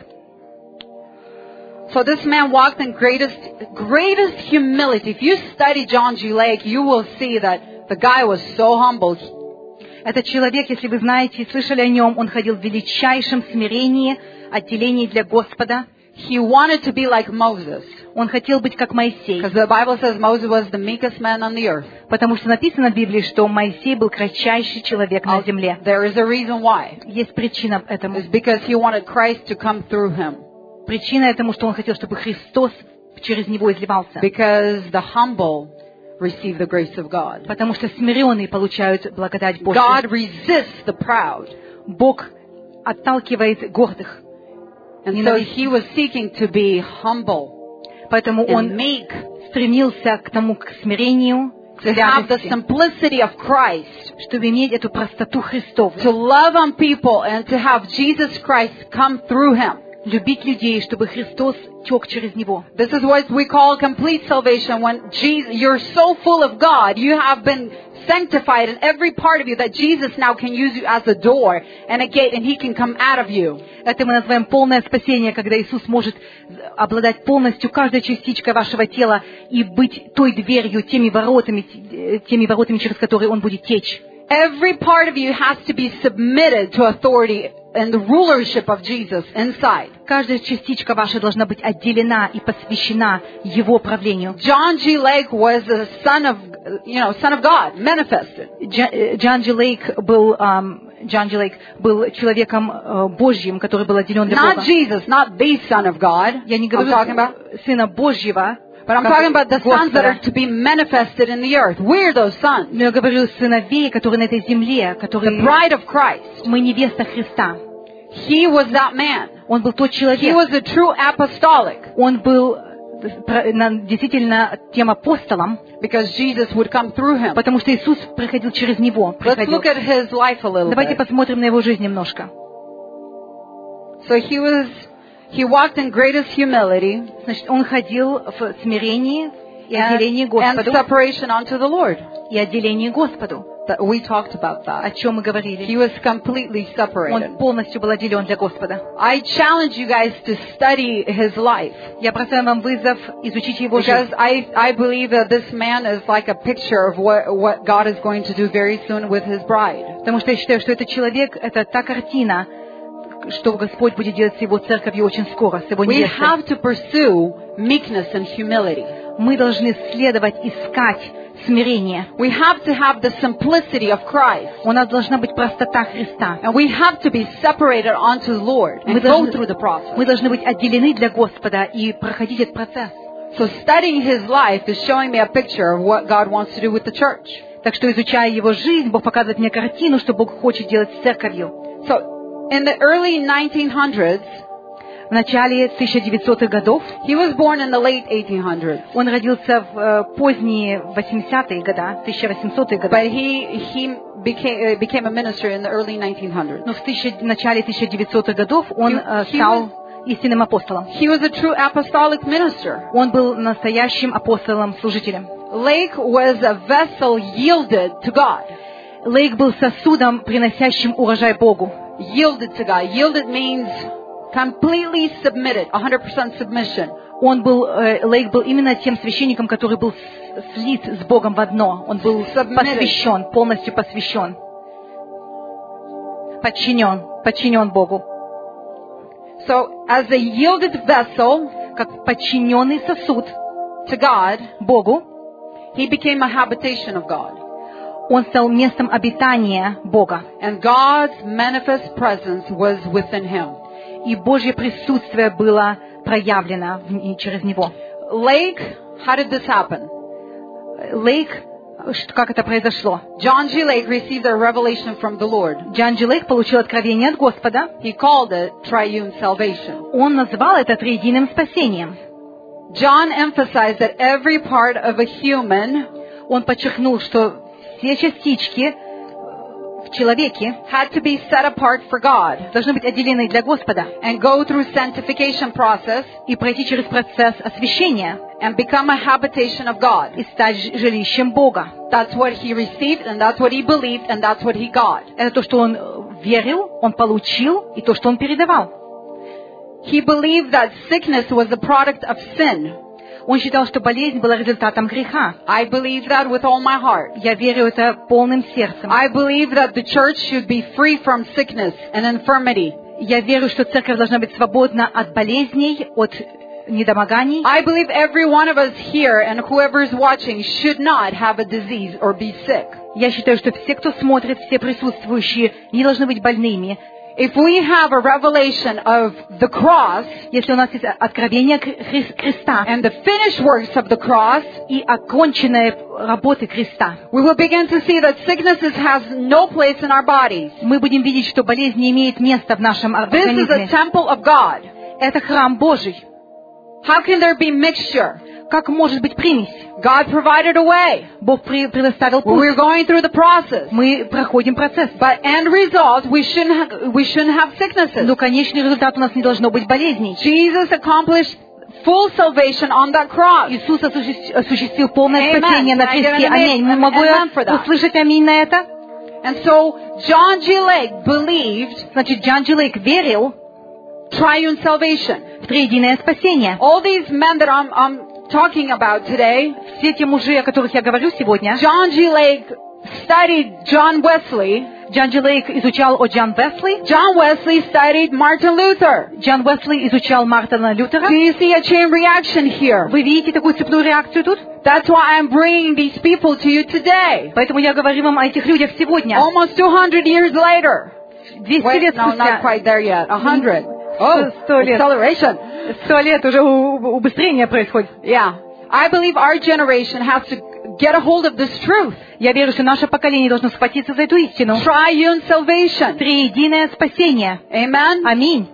So this man walked in greatest humility. If you study John G. Lake, you will see that the guy was so humble. Этот человек, если вы знаете и слышали о нем, он ходил в величайшем смирении, отделении для Господа. he wanted to be like Moses. Он хотел быть как Моисей. Because the Bible says Moses was the meekest man on the earth. Потому что написано в Библии, что Моисей был кратчайший человек на земле. There is a reason why. Есть причина этому. It's because he wanted Christ to come through him. Причина этому, что он хотел, чтобы Христос через него изливался. Because the humble receive the grace of God. Потому что смиренные получают благодать Божью. God resists the proud. Бог отталкивает гордых. And so he was seeking to be humble. Поэтому он meek, стремился к тому, к смирению, к to have the святости, simplicity of Christ, чтобы иметь эту простоту Христову, to love on people and to have Jesus Christ come through him. любить людей, чтобы Христос тек через него. This is what we call complete salvation. When Jesus, you're so full of God, you have been sanctified in every part of you that Jesus now can use you as a door and a gate, and he can come out of you. Это мы называем полное спасение, когда Иисус может обладать полностью каждой частичкой вашего тела и быть той дверью, теми воротами, через которые Он будет течь. Every part of you has to be submitted to authority and the rulership of Jesus inside. Каждая частичка ваша должна быть отделена и посвящена Его правлению. John G. Lake was a son of God, manifested. Джон Джи Лейк был человеком Божьим, который был отделен для Бога. Not Jesus, not the Son of God. Я не говорю Сына Божьего, but I'm talking about the sons that are to be manifested in the earth. We're those sons. Но я говорю сыновей, которые на этой земле, которые the bride of Christ. Мы невеста Христа. He was that man. Он был тот человек. He was a true apostolic. Он был действительно тем апостолом, because Jesus would come through him. Потому что Иисус проходил через него. Let's look at his life a little Давайте bit. посмотрим на его жизнь немножко. So he walked in greatest humility. Значит, он ходил в смирении и отделении Господу. And separation unto the Lord. И отделении Господу. We talked about that. О чем мы говорили. He was completely separated. Он полностью был отделен для Господа. I challenge you guys to study his life. Я бросаю вам вызов изучить его жизнь. Because I believe that this man is like a picture of what God is going to do very soon with his bride. Потому что я считаю, что этот человек, это та картина, что Господь будет делать с его церковью очень скоро, с его невестой. We have to pursue meekness and humility. Мы должны следовать, искать смирение. We have to have the simplicity of Christ. У нас должна быть простота Христа. And we have to be separated unto the Lord and go through the process. Мы должны быть отделены для Господа и проходить этот процесс. So studying his life is showing me a picture of what God wants to do with the church. Так что, изучая его жизнь, Бог показывает мне картину, что Бог хочет делать с церковью. So, in the early 1900s, в начале 1900-х годов, he was born in the late 1800s. Он родился в поздние 80-е годы, 1800-е годы. But he became a minister in the early 1900s. Но в начале 1900-х годов он стал истинным апостолом. He was a true apostolic minister. Он был настоящим апостолом-служителем. Lake was a vessel yielded to God. Лейк был сосудом, приносящим урожай Богу. Yielded to God. Yielded means completely submitted, 100% submission. Лейк был именно тем священником, который был слит с Богом в одно. Он был посвящен, полностью посвящен. Подчинен Богу. So, as a yielded vessel, как подчиненный сосуд to God, Богу, he became a habitation of God. Он стал местом обитания Бога. And God's manifest presence was within him. И Божье присутствие было проявлено через него. Lake, how did this happen? Лейк, как это произошло? John G. Lake received a revelation from the Lord. Джон Джи Лейк получил откровение от Господа. He called it triune salvation. Он назвал это триединым спасением. John emphasized that every part of a human, он подчеркнул, что все частички в человеке had to be set apart for God, должны быть отделены для Господа, and go through sanctification process, и пройти через процесс освящения, and become a habitation of God. И стать жилищем Бога. That's what he received, and that's what he believed, and that's what he got. Это то, что он верил, он получил, и то, что он передавал. He believed that sickness was a product of sin. Он считал, что болезнь была результатом греха. I believe that with all my heart. Я верю это полным сердцем. I believe that the church should be free from sickness and infirmity. Я верю, что церковь должна быть свободна от болезней, от недомоганий. I believe every one of us here and whoever is watching should not have a disease or be sick. Я считаю, что все, кто смотрит, все присутствующие, не должны быть больными. If we have a revelation of the cross Если у нас есть откровение креста and the finished works of the cross, и оконченные работы креста, we will begin to see that sicknesses has no place in our bodies. мы будем видеть, что болезнь не имеет места в нашем This is a организме. temple of God. Это храм Божий. How can there be mixture? Как может быть примесь? God provided a way. Бог предоставил путь. We're going through the process. Мы проходим процесс. But end result, we shouldn't have sicknesses. Но конечный результат у нас не должно быть болезней. Jesus accomplished full salvation on that cross. Иисус осуществил полное Amen. спасение на Can I get кресте. an Аминь. amen Могу я for that? услышать аминь на это? And so John G. Lake believed Значит, Джон Джи Лейк верил triune salvation. в триединое спасение. All these men that I'm talking about today, Все те мужи, о которых я говорю сегодня, John G. Lake studied John Wesley. Джон Джи Лейк изучал о Джон Уэсли, John Wesley studied Martin Luther. Джон Уэсли изучал Мартина Лютера. Do you see a chain reaction here? Вы видите такую цепную реакцию тут? That's why I'm bringing these people to you today. Поэтому я говорю вам о этих людях сегодня. Almost 200 years later. 200 лет No, not спустя. quite there yet. 100. Oh, 100 лет. acceleration. 100 лет уже убыстрение происходит. Yeah. I believe our generation has to get a hold of this truth. Я верю, что наше поколение должно схватиться за эту истину. Triune salvation. Триединое спасение. Amen. Аминь.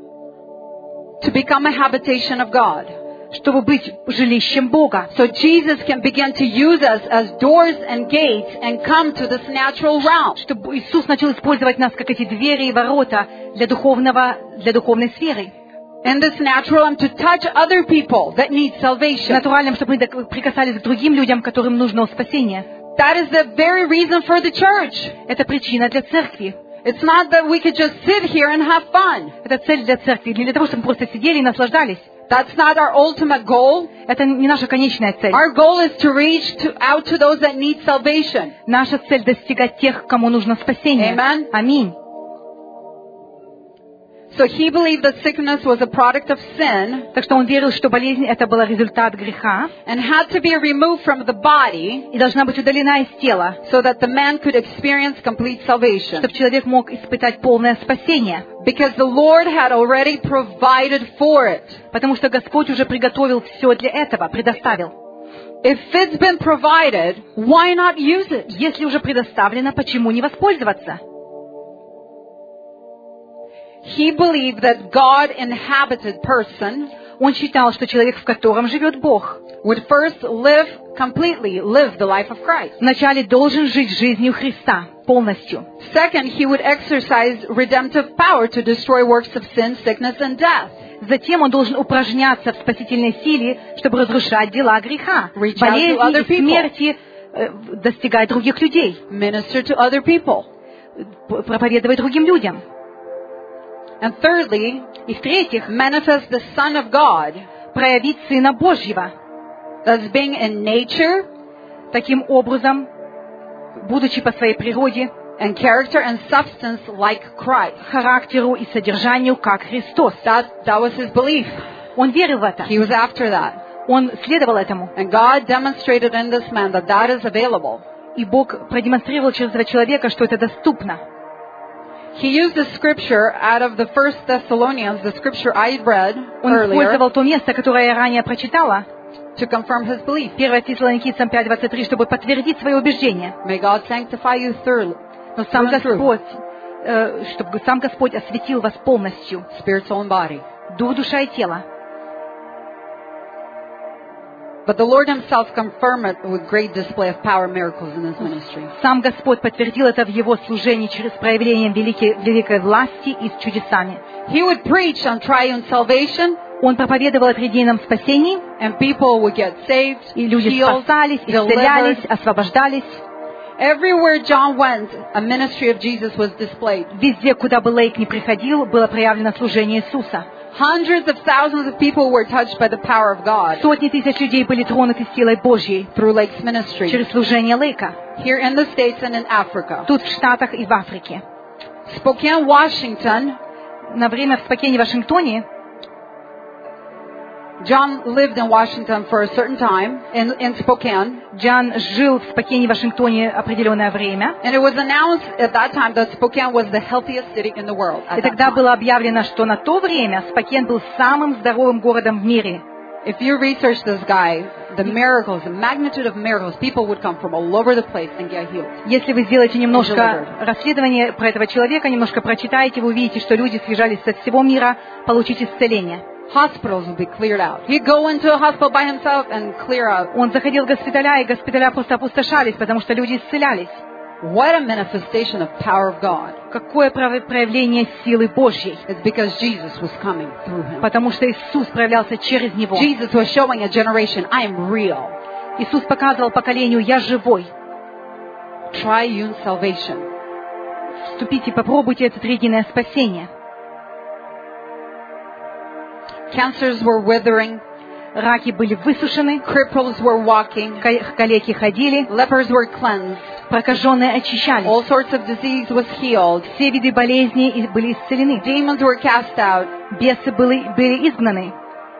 To become a habitation of God. Чтобы быть жилищем Бога. So Jesus can begin to use us as doors and gates and come to this natural realm. Чтобы Иисус начал использовать нас как эти двери и ворота для духовной сферы. In this natural realm to touch other people that need salvation. Натуральным, чтобы мы прикасались к другим людям, которым нужно спасение. That is the very reason for the church. Это причина для церкви. It's not that we could just sit here and have fun. Это цель для церкви. Не для того, чтобы мы просто сидели и наслаждались. That's not our ultimate goal. Это не наша конечная цель. Our goal is to reach out to those that need salvation. Наша цель достигать тех, кому нужно спасение. Amen. Аминь. So he believed that sickness was a product of sin Так что он верил, что болезнь это был результат греха and had to be removed from the body и должна быть удалена из тела, so that the man could experience complete salvation. чтобы человек мог испытать полное спасение. Because the Lord had already provided for it. Потому что Господь уже приготовил все для этого, предоставил. If it's been provided, why not use it? Если уже предоставлено, почему не воспользоваться? He believed that God-inhabited person Он считал, что человек, в котором живет Бог, would first completely live the life of Christ. вначале должен жить жизнью Христа полностью. Second, he would exercise redemptive power to destroy works of sin, sickness, and death. Затем он должен упражняться в спасительной силе, чтобы разрушать дела греха, Reach out to other болезни и смерти, достигать других людей, Minister to other people. проповедовать другим людям. And thirdly, И в-третьих, manifest the Son of God проявить Сына Божьего. as being in nature Таким образом, будучи по своей природе, and character and substance like Christ. характеру и содержанию, как Христос. That was his belief. Он верил в это. He was after that. Он следовал этому. And God demonstrated in this man that that is available. И Бог продемонстрировал через этого человека, что это доступно. He used the scripture out of the First Thessalonians, the scripture I read Он earlier, использовал то место, которое я ранее прочитала, to confirm his belief. 1 Фессалоникийцам 5:23, чтобы подтвердить свое убеждение. May God sanctify you thoroughly, Но сам Through and through. Господь, чтобы сам Господь осветил вас полностью, spirit, soul, and body. дух, душа и тело. But the Lord himself confirmed it with great display of power and miracles in his ministry. Сам Господь подтвердил это в Его служении через проявление великой власти и с чудесами. He would preach on triune salvation, Он проповедовал о триедином спасении, and people would get saved, и люди healed, спасались, delivered. исцелялись, освобождались. Everywhere John went, a ministry of Jesus was displayed. Везде, куда бы Лейк ни приходил, было проявлено служение Иисуса. Hundreds of thousands of people were touched by the power of God Сотни тысяч людей были тронуты силой Божьей through Lake's ministry, через служение Лейка. here in the States and in Africa. Тут, в Штатах и в Африке. Spokane, Washington на время в Спокене, Вашингтоне, John lived in Washington for a certain time, in Spokane. Джон жил в Спокене, Вашингтоне определенное время. And it was announced at that time that Spokane was the healthiest city in the world. И тогда было объявлено, что на то время Спокен был самым здоровым городом в мире. If you research this guy, the miracles, the magnitude of miracles, people would come from all over the place and get healed. Если вы сделаете немножко расследование про этого человека, немножко прочитаете, вы увидите, что люди съезжались со всего мира получить исцеление. Hospitals would be cleared out. He'd go into a hospital by himself and clear out. Он заходил в госпиталя, и госпиталя просто опустошались, потому что люди исцелялись. What a manifestation of power of God. Какое проявление силы Божьей. It's because Jesus was coming through him. Потому что Иисус проявлялся через него. Jesus was showing a generation, I am real. Иисус показывал поколению, я живой. Triune salvation. Вступите, попробуйте это триединое спасение. Cancers were withering. Раки были высушены. Cripples were walking. Калеки ходили. Lepers were cleansed. Прокаженные очищались. All sorts of disease was healed. Все виды болезней были исцелены. Demons were cast out. Бесы были изгнаны.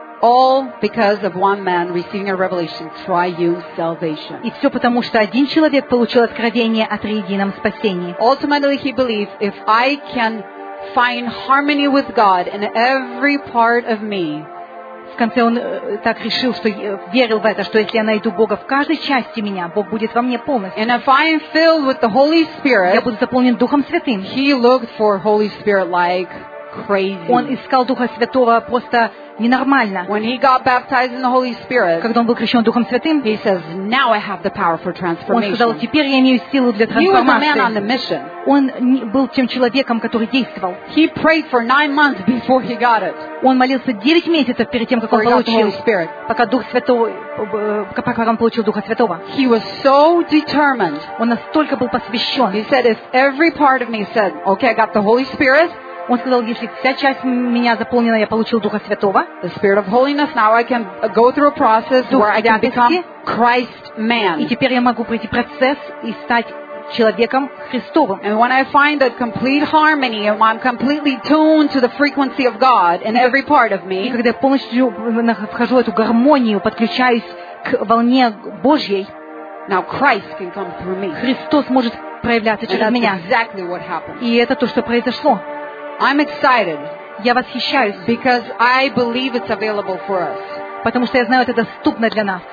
All because of one man receiving a revelation, triune salvation. И все потому, что один человек получил откровение о триедином спасении. Ultimately, he believed, if I can find harmony with God in every part of me, в конце он так решил, что верил в это, что если я найду Бога в каждой части меня, Бог будет во мне полностью. And if I am filled with the Holy Spirit, я буду заполнен Духом Святым. He looked for Holy Spirit like crazy. Он искал Духа Святого просто ненормально. When he got baptized in the Holy Spirit, когда он был крещен Духом Святым, he says, "Now I have the power for transformation." Он сказал, теперь я имею силу для трансформации. He was a man on the mission. Он был тем человеком, который действовал. He prayed for 9 months before he got it. Он молился 9 месяцев перед тем, как он получил, пока Дух Святой, пока он получил Духа Святого. He was so determined. Он настолько был посвящен. He said, if every part of me said, "Okay, I got the Holy Spirit." Он сказал, если вся часть меня заполнена, я получил Духа Святого. The Spirit of holiness. Now I can go through a process where I can become Christ man. И теперь я могу пройти процесс и стать человеком Христовым. And when I find that complete harmony and I'm completely tuned to the frequency of God in every part of me, и когда я полностью вхожу в эту гармонию, подключаюсь к волне Божьей, now Christ can come through me. Христос может проявляться через меня. Exactly what happened. И это то, что произошло. I'm excited. Я восхищаюсь, because I believe it's available for us. Потому что я знаю, это доступно для нас.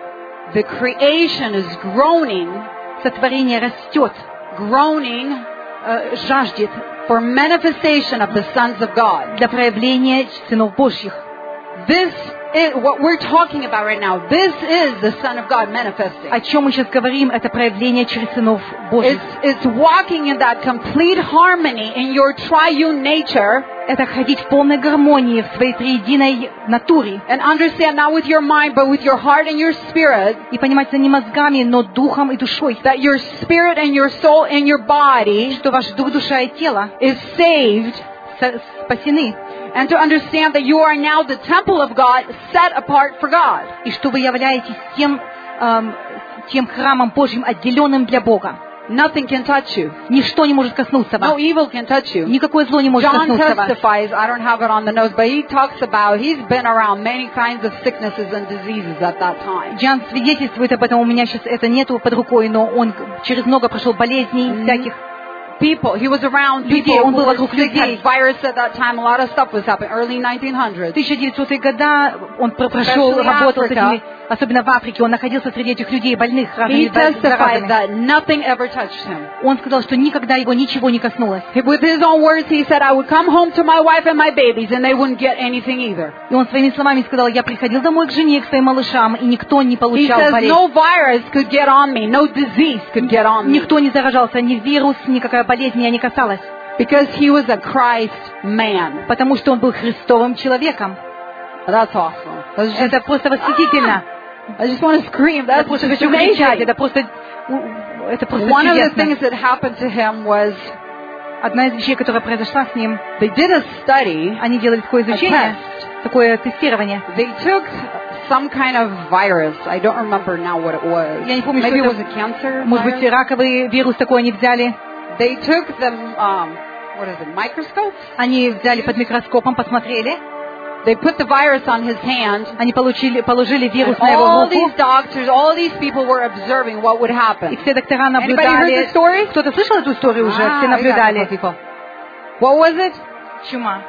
The creation is groaning. Сотворение растет, groaning, жаждет for manifestation of the sons of God. Для проявления сынов Божьих. This is what we're talking about right now. This is the Son of God manifesting. О чем мы сейчас говорим, это проявление через сынов Божьих. It's walking in that complete harmony in your triune nature. Это ходить в полной гармонии в своей триединой натуре. And understand not with your mind, but with your heart and your spirit. И понимать это не мозгами, но духом и душой. That your spirit and your soul and your body, что ваш дух, душа и тело, is saved, спасены. And to understand that you are now the temple of God, set apart for God. И что вы являетесь тем храмом Божьим, отделенным для Бога. Nothing can touch you. Ничто не может коснуться вас. No evil can touch you. Никакое зло не может коснуться вас. John testifies, I don't have it on the notes, but he talks about he's been around many kinds of sicknesses and diseases at that time. Джон свидетельствует об этом, у меня сейчас это нету под рукой, но он через много прошел болезней всяких. People, he was around people who were sick, had virus at that time. A lot of stuff was happening. Early 1900s. 1900-е годы он прошел, работал с этими, особенно в Африке. Он находился среди этих людей больных разными заразами. That nothing ever touched him. Он сказал, что никогда его ничего не коснулось. With his own words, he said, "I would come home to my wife and my babies, and they wouldn't get anything either." И он своими словами сказал, я приходил домой к жене, к своим малышам, и никто не получал болезнь. No virus could get on me, no disease could get on me. Никто не заражался, ни вирус, никакая болезнь меня не касалась. Because he was a Christ man. Потому что он был Христовым человеком. That's awesome. Это просто восхитительно. I just want to scream. That's просто хочу кричать. Это просто One of the things that happened to him was одна из вещей, которая произошла с ним. They did a study. Они делали такое изучение, такое тестирование. They took some kind of virus. I don't remember now what it was. Я не помню, Maybe что it was a cancer. Может быть, раковый вирус такой они взяли. They took what is it, microscopes? Они взяли под микроскопом, посмотрели. They put the virus on his hand. Они положили And вирус на его all руку. these doctors, all these people were observing what would И happen. все доктора Anybody heard наблюдали. the story? Кто-то слышал эту историю уже? Все I got a couple наблюдали. people. What was it? Чума.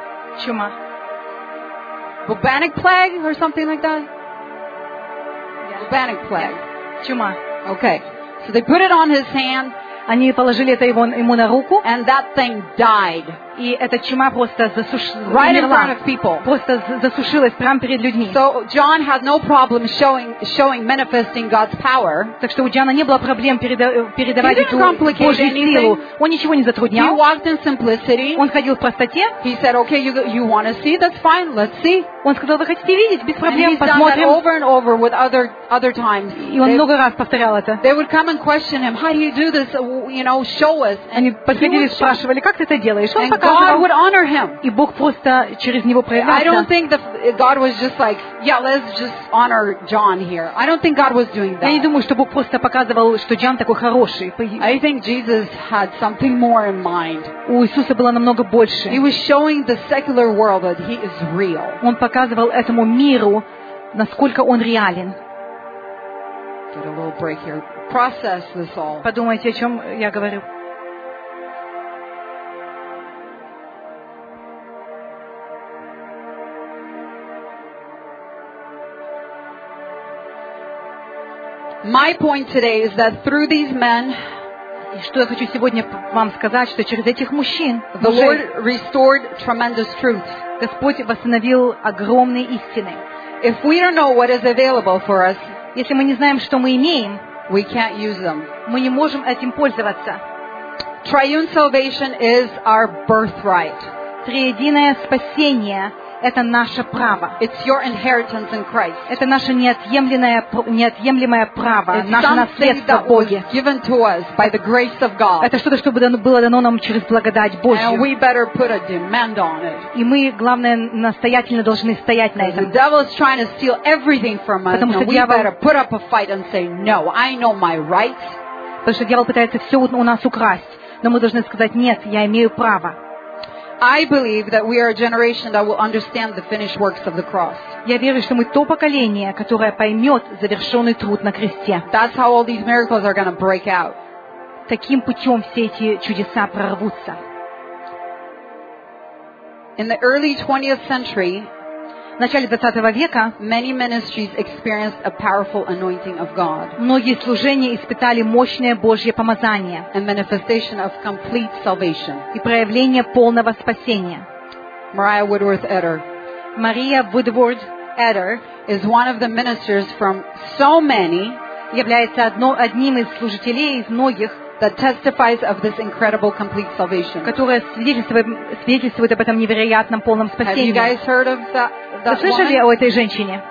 Bubonic plague or something like that? Bubonic plague. Чума. Okay. So they put it on his hand, Они положили это ему на руку, and that thing died и эта чума просто right in front умерла. of people. Просто засушилась прямо перед людьми. So John had no problem showing manifesting God's power. Так что у Джона не было проблем передавать He didn't эту complicate Божью anything. силу. Он ничего не He затруднял. walked in simplicity. Он ходил в простоте. He said, okay, you want to see? That's fine. Let's see. Он сказал, вы хотите видеть? Без And проблем, he's done that посмотрим. over and over with other times. И он много раз повторял это. They would come and question him. How do you do this? You know, show us. And Они he подходили и would show. спрашивали, как ты это делаешь? Он And God показывал. would honor him. И Бог просто через него I don't проявлялся. think that God was just like, yeah, let's just honor John here. I don't think God was doing Я не that. думаю, что Бог просто показывал, что Джон такой хороший. I think Jesus had something more in mind. У Иисуса было намного He больше. was showing the secular world that he is real. Он показывал этому миру, насколько он реален. Get a little break here. Process this all. Подумайте, о чем я говорю. My point today is that through these men, И что я хочу сегодня вам сказать, что через этих мужчин the мужей, Lord restored tremendous truths. Господь восстановил огромные истины. If we don't know what is available for us, Если мы не знаем, что мы имеем, we can't use them. мы не можем этим пользоваться. Triune salvation is our birthright. Триединое спасение – это наше право. It's your inheritance in Christ. Это наше неотъемлемое право, It's наше something наследство that в was Боге. given to us by the grace of God. Это что-то, что было дано нам через благодать And Божью. we better put a demand on it. И мы, главное, настоятельно должны стоять на The этом. devil is trying to steal everything from us, Потому что and we дьявол- better put up a fight and say, no, I know my rights. Потому что дьявол пытается все у нас украсть. Но мы должны сказать, нет, я имею право. I believe that we are a generation that will understand the finished works of the cross. Я верю, что мы то поколение, которое поймет завершенный труд на кресте. That's how all these miracles are going to break out. Таким путем все эти чудеса прорвутся. In the early 20th century, В начале 20 века many ministries experienced a powerful anointing of God многие служения испытали мощное Божье помазание and manifestation of complete salvation. и проявление полного спасения. Mariah Woodworth Etter Мария Вудворд Эдер is one of the ministers from so many является одним из служителей из многих, that testifies of this incredible complete salvation. которая свидетельствует об этом невероятном полном Have you спасении. guys heard of Вы that слышали woman? о этой женщине?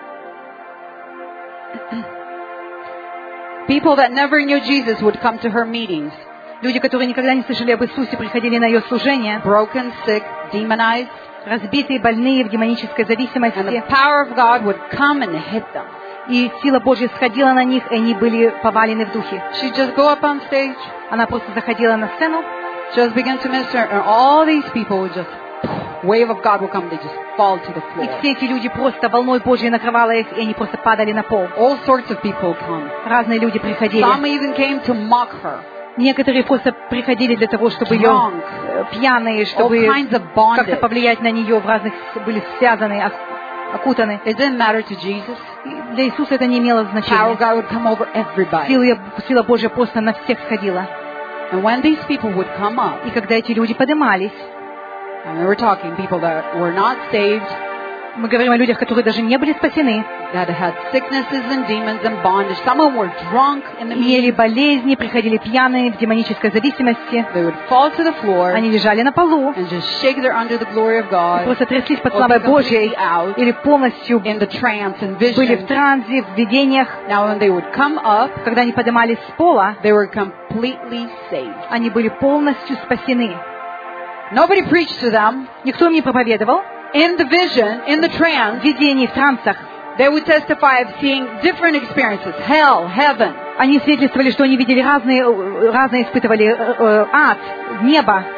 People that never knew Jesus would come to her meetings. Люди, которые никогда не слышали об Иисусе, приходили на ее служение, Broken, sick, demonized, разбитые, больные, в демонической and the зависимости, power of God would come and hit them. и сила Божья сходила на них, и они были повалены в духе. She'd just go up on stage, Она просто заходила на сцену, just begin to minister, and all these people would just, wave of God would come, they just fall to the и floor. все эти люди просто волной Божьей накрывала их, и они просто падали на пол. All sorts of people come. Разные люди приходили. Some even came to mock her. Некоторые просто приходили для того, чтобы ее Drunk. пьяные, All чтобы kinds of как-то bondage. повлиять на нее, в разных были связаны, окутаны. It didn't matter to Jesus. И для Иисуса это не имело Power of значения. God would come over everybody. Сила Божья просто на всех сходила. And when these people would come up, И когда эти люди поднимались, and we were talking people that were not saved, мы говорим о людях, которые даже не были спасены, that had sicknesses and demons and bondage. Some of them were drunk in the имели meeting. болезни, приходили пьяные в демонической зависимости. They would fall to the floor Они лежали на полу, and just shake there under the glory of God, просто тряслись под or славой be Божьей, completely out или полностью in the trance and были в vision. трансе, в видениях. Now when they would come up, Когда они поднимались с пола, they were completely saved. они были полностью спасены. Nobody preached to them. Никто им не проповедовал. In the vision, in the В trance, видении, в трансах. they would testify of seeing different experiences. Hell, heaven. Они свидетельствовали, что они видели разные испытывали ад, небо.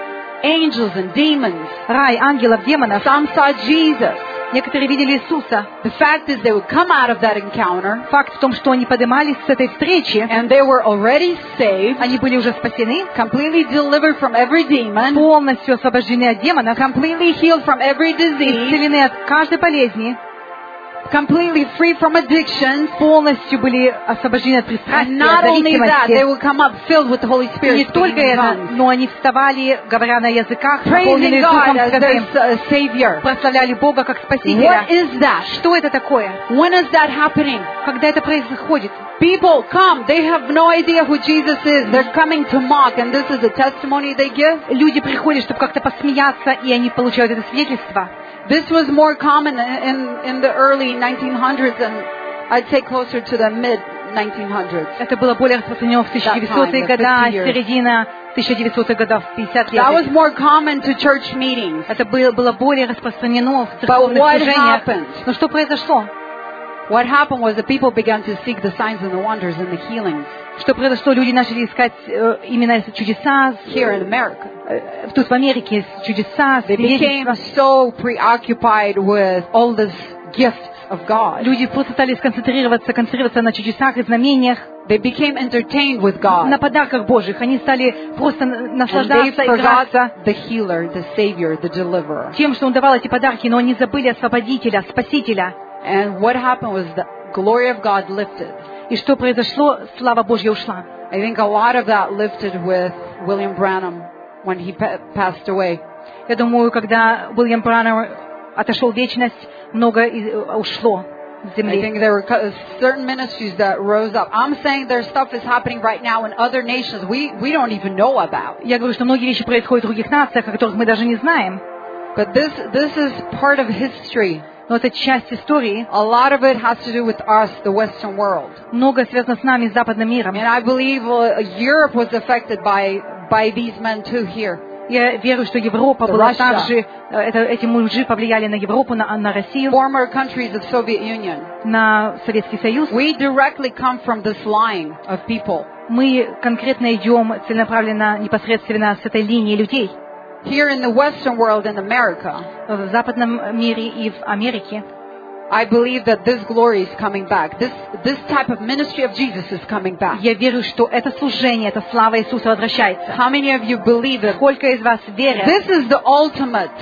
angels and demons. рай, ангелов, демонов. Some saw Jesus. Некоторые видели Иисуса. The fact is they would come out of that encounter Факт в том, что они поднимались с этой встречи, and they were already saved, они были уже спасены, completely delivered from every demon, полностью освобождены от демонов, completely healed from every disease, исцелены от каждой болезни, completely free from addictions. полностью были освобождены от And пристрастия, not only that, they зависимости. would come up filled with the Holy И Spirit, не только speaking in это, tongues, но они вставали, говоря на языках, praising наполненные God Духом as Святым, their Savior. прославляли Бога как What Спасителя. is that? Что это такое? When is that happening? Когда это происходит? People come, they have no idea who Jesus is. They're coming to mock, and this is the testimony they give. Люди приходят, чтобы как-то посмеяться, и они получают это свидетельство. This was more common in the early 1900s, and I'd say closer to the mid 1900s. Это было более распространено в 1900-е годы, 50 years. середина 1900-х годов, 50 лет. That was more common to church meetings. Это было более распространено в But церковных what служениях. happened? Но что произошло? What happened was the people began to seek the signs and the wonders and the healings Что произошло? Люди начали искать именно эти чудеса. here in America. Тут в Америке чудеса, They became свидетельства. so preoccupied with all this gifts of God. Люди просто стали концентрироваться на чудесах и знамениях, They became entertained with на God. подарках Божьих. Они стали просто And they наслаждаться, forgot играться the healer, the savior, the deliverer. тем, что Он давал эти подарки, но они забыли освободителя, спасителя. And what happened was the glory of God lifted. И что произошло? Слава Божья ушла. I think a lot of that lifted with William Branham when he passed away. Я думаю, когда Уильям Браннам отошел в вечность, много ушло с I земли. think there were certain ministries that rose up. I'm saying there's stuff is happening right now in other nations we don't even know about. Я говорю, что многие вещи происходят в других нациях, о которых мы даже не знаем. But this is part of history. Но это часть истории. A lot of it has to do with us, the Western world. Много связано с нами, с западным миром. And I believe Europe was affected by these men too here. Я верю, что Европа The была Russia. также, эти мужи повлияли на Европу, на Россию, Former countries of Soviet Union. на Советский Союз. We directly come from this line of people. Мы конкретно идем целенаправленно, непосредственно с этой линии людей. Here in the Western world in America, В западном мире и в Америке. I believe that this glory is coming back. This type of ministry of Jesus is coming back. Я верю, что это служение, эта слава Иисуса возвращается. How many of you believe it? Сколько из вас верят? This is the ultimate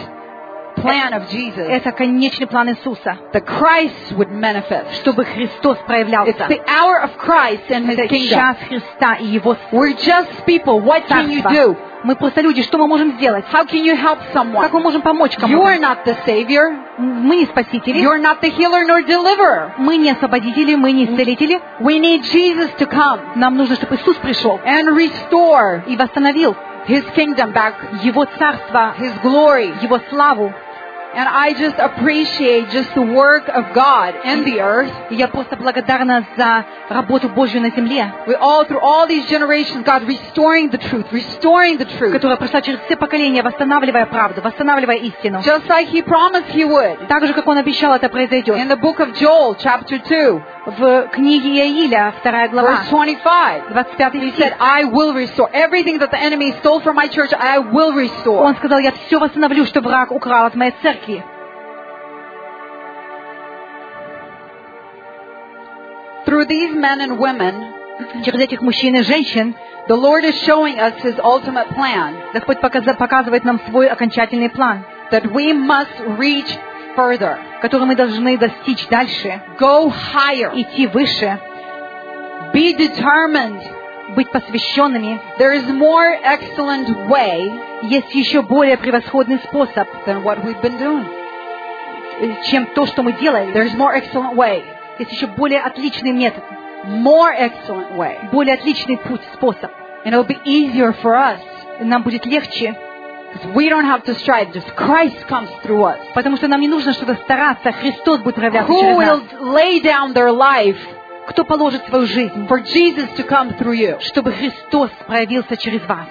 plan of Jesus. Это конечный план Иисуса, The Christ would manifest. чтобы Христос It's проявлялся. the hour of Christ and His Это kingdom. час Христа и Его We're just people. What can you царства. do? Мы просто люди, что мы можем сделать? How can you help Как мы someone? можем помочь You кому-то? are not the Savior. Мы не спасители, You're not the healer nor deliverer. мы не освободители, мы не исцелители. We need Jesus to come Нам нужно, чтобы Иисус пришел and restore и восстановил His kingdom back, Его царство, His glory. Его славу. And I just appreciate just the work of God in the earth. И я просто благодарна за работу Божью на земле, Through all these generations, God restoring the truth. которая прошла через все поколения, восстанавливая правду, восстанавливая истину. Just like He promised He would. Так же, как Он обещал, это произойдет. In the book of Joel, chapter 2, В книге Иаиля, 2 глава, verse 25, 25 He стих, said, I will restore. Everything that the enemy stole from my church, I will restore. Он сказал, я все восстановлю, что враг украл от моей церкви. Through these men and women, Через этих мужчин и женщин the Lord is showing us His ultimate plan, Господь показывает нам свой окончательный план, that we must reach further, который мы должны достичь дальше, go higher, идти выше, be determined. быть посвященными. There is more excellent way Есть еще более превосходный способ, than what we've been doing. чем то, что мы делали. There's more excellent way, Есть еще более отличный метод, more excellent way. более отличный путь, способ. And it'll be easier for us Нам будет легче, because we don't have to strive. Just Christ comes through us. потому что нам не нужно что-то стараться, Христос будет проявляться Who через нас. will lay down their life Кто положит свою жизнь, for Jesus to come through you? чтобы Христос проявился через вас?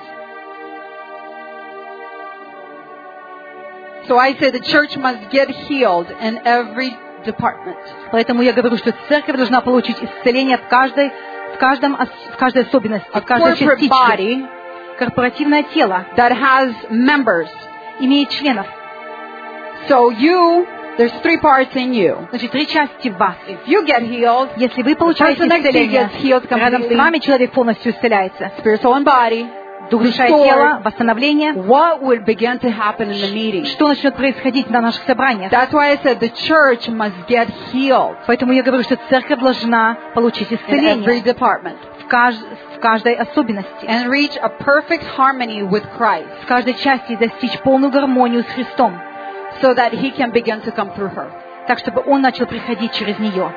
So I say the church must get healed in every department. Поэтому я говорю, что церковь должна получить исцеление в каждой особенности, A в каждой corporate частичке. body корпоративное тело, that has members. имеет членов. So there's 3 parts in you. Значит, 3 части в вас. If you get healed, Если вы получаете person next to you исцеление, gets healed рядом с completely. вами человек полностью исцеляется. Spiritual and body, Дух, душа и restored. тело, восстановление. What would begin to happen in the meeting? Что начнет происходить на наших собраниях? That's why I said the church must get healed Поэтому я говорю, что церковь должна получить in every исцеление department в каждой особенности, and reach a perfect harmony with Christ в каждой части достичь полную гармонию с Христом, so that He can begin to come through her. так чтобы Он начал приходить через нее.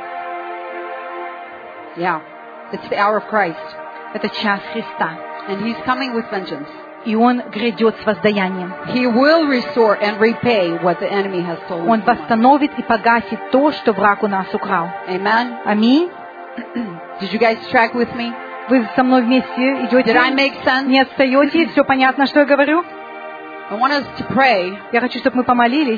Yeah, it's the hour of Christ, Это час Христа. and He's coming with vengeance. И Он грядет с воздаянием. He will restore and repay what the enemy has stolen. Он from us. восстановит и погасит то, что враг у нас украл. Amen. Аминь. Did you guys track with me? Вы со мной вместе Did I идете? make sense? Не отстаете? Все понятно, что я говорю? I want us to pray. Я хочу, чтобы мы помолились.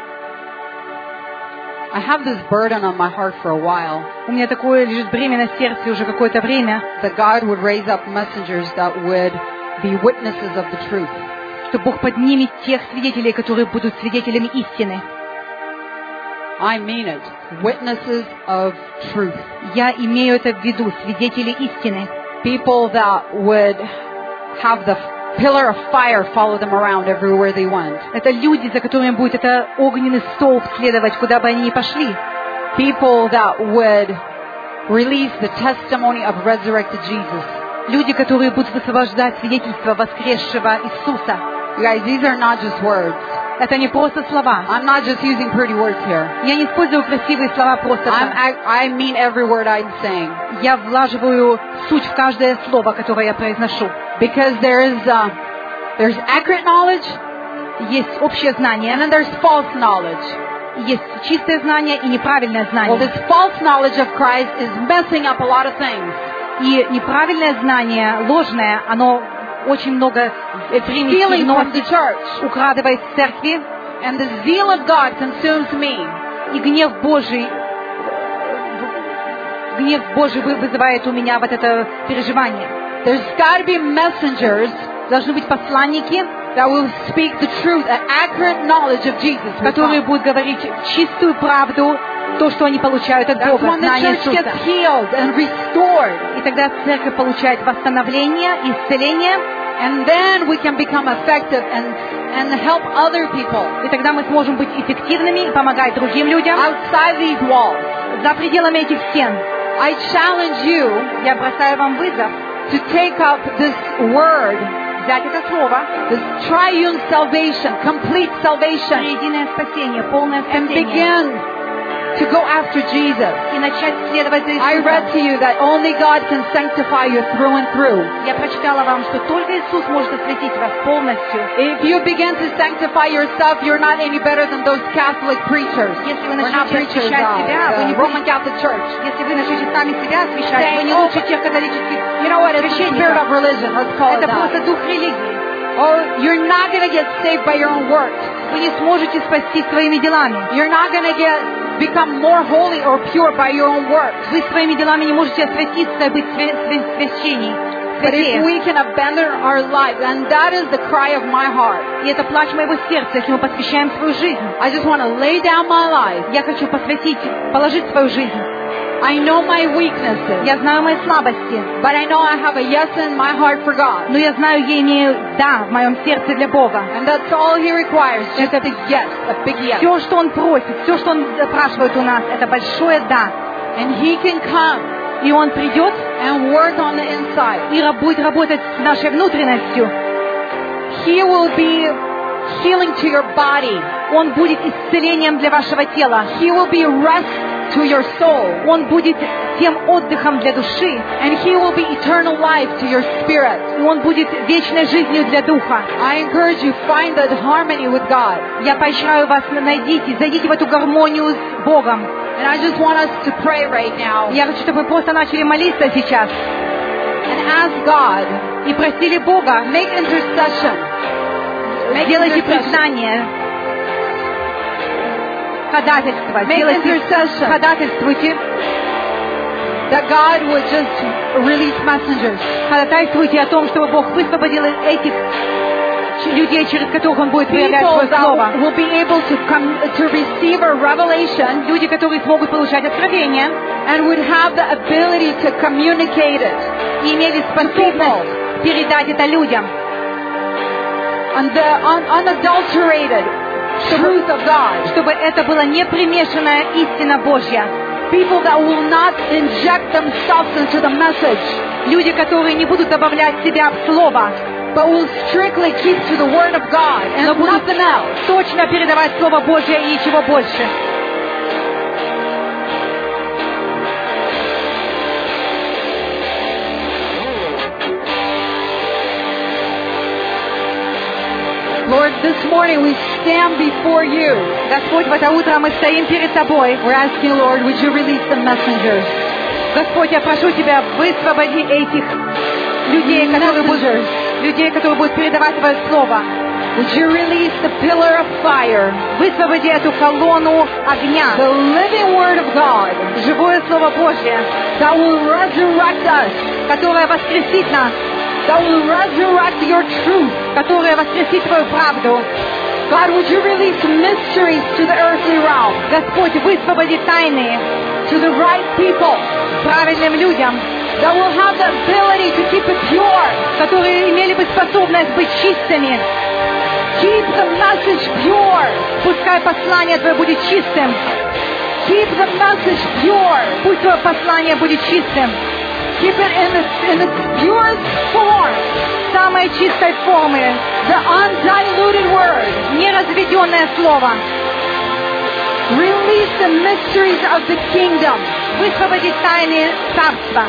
I have this burden on my heart for a while У меня такое лежит бремя на сердце уже какое-то время, that God would raise up messengers that would be witnesses of the truth. что Бог поднимет тех свидетелей, которые будут свидетелями истины. I mean it. Witnesses of truth. Я имею это в виду, свидетели истины. People that would have the pillar of fire follow them around everywhere they went. Это люди, за которыми будет это огненный столб следовать, куда бы они ни пошли. People that would release the testimony of resurrected Jesus. Люди, которые будут высвобождать свидетельство воскресшего Иисуса. You guys, these are not just words. Это не просто слова. I'm not just using pretty words here. Я не использую красивые слова просто так. I mean every word I'm saying. Я влаживаю суть в каждое слово, которое я произношу. Because there's accurate knowledge, Есть общее знание, and then there's false knowledge. есть чистое знание и неправильное Well, знание. this false knowledge of Christ is messing up a lot of things. И неправильное знание, ложное, оно очень много времени Stealing from the вносит, church. украдывает в церкви, And the zeal of God consumes me. и гнев Божий вызывает у меня вот это переживание. There's got to be messengers Должны быть посланники, that will speak the truth, an accurate knowledge of Jesus. которые будут говорить чистую правду, то, что они получают от That's Бога, when the знание church gets Иисуса. healed and restored. И тогда церковь получает восстановление, исцеление, And then we can become effective and help other people и тогда мы сможем быть эффективными и помогать другим людям outside these walls. за пределами этих стен. I challenge you Я бросаю вам вызов to take up this word, взять это слово, this triune salvation, complete salvation, единое спасение, полное and спасение, begin to go after Jesus. и начать следовать за I read Иисусом. to you that only God can sanctify you through and through. Я прочитала вам, что только Иисус может осветить вас полностью. If you begin to sanctify yourself, you're not any better than those Catholic preachers. Если вы Or not начнете preachers, освещать себя, вы не Roman будете, Catholic Church. если вы начнете сами себя освещать, вы не Saying, лучше тех католических You know what? It's the spirit of священников. religion. Let's call it Это просто that. дух религии. Oh, you're not going to get saved by your own works. Вы не сможете спастись своими делами. You're not going to become more holy or pure by your own works. Вы своими делами не можете осветиться и быть священней. But if святее. we can abandon our life, and that is the cry of my heart. И это плач моего сердца, если мы посвящаем свою жизнь. I just want to lay down my life. Я хочу посвятить, положить свою жизнь. I know my weaknesses, Я знаю мои слабости, but I know I have a yes in my heart for God. но я знаю, я имею «да» в моем сердце для Бога. And that's all He requires, just a yes, a big yes. Все, что Он просит, все, что Он спрашивает у нас, это большое «да». And He can come И Он придет and work on the inside. и будет работать с нашей внутренностью. He will be healing to your body. Он будет исцелением для вашего тела. He will be rest to your soul. Он будет тем отдыхом для души. And He will be eternal life to your spirit. И Он будет вечной жизнью для духа. I encourage you, find that harmony with God. Я поощряю вас, зайдите в эту гармонию с Богом. And I just want us to pray right now Я хочу, чтобы вы просто начали молиться сейчас and ask God, и просили Бога, make intercession. делайте признание, ходатайство, Make делайте, intercession. ходатайствуйте that God would just release messengers. Ходатайствуйте о том, чтобы Бог высвободил этих людей, через которых Он будет проявлять People Свое Слово. that will be able to receive a revelation Люди, которые смогут получать откровение and would have the ability to communicate it. и имели способность передать это людям. On the unadulterated truth of God. Чтобы это была непримешанная истина Божья. People that will not inject themselves into the message, Люди, которые не будут добавлять себя в Слово, but will strictly keep to the Word of God and но будут nothing else. точно передавать Слово Божье и ничего больше. Lord, this morning we stand before you. Господь, в это утро мы стоим перед Тобой. We're asking, Lord, would you release the messengers? Господь, я прошу Тебя, высвободи этих людей, которые будут передавать Твое Слово. Would you release the pillar of fire, Высвободи эту колонну огня, the living Word of God, живое Слово Божье, that will resurrect us, которое воскресит нас, that will resurrect your truth. которое воскресит Твою правду. God, would you release mysteries to the earthly realm, Господь, высвободи тайны to the right people, правильным людям, that will have the ability to keep it pure. которые имели бы способность быть чистыми. Keep the message pure. Пускай послание Твое будет чистым. Keep the message pure. Пусть Твое послание будет чистым. Keep it in its purest form. Самой чистой формы. The undiluted word. Неразведенное слово. Release the mysteries of the kingdom. Высвободи тайны царства.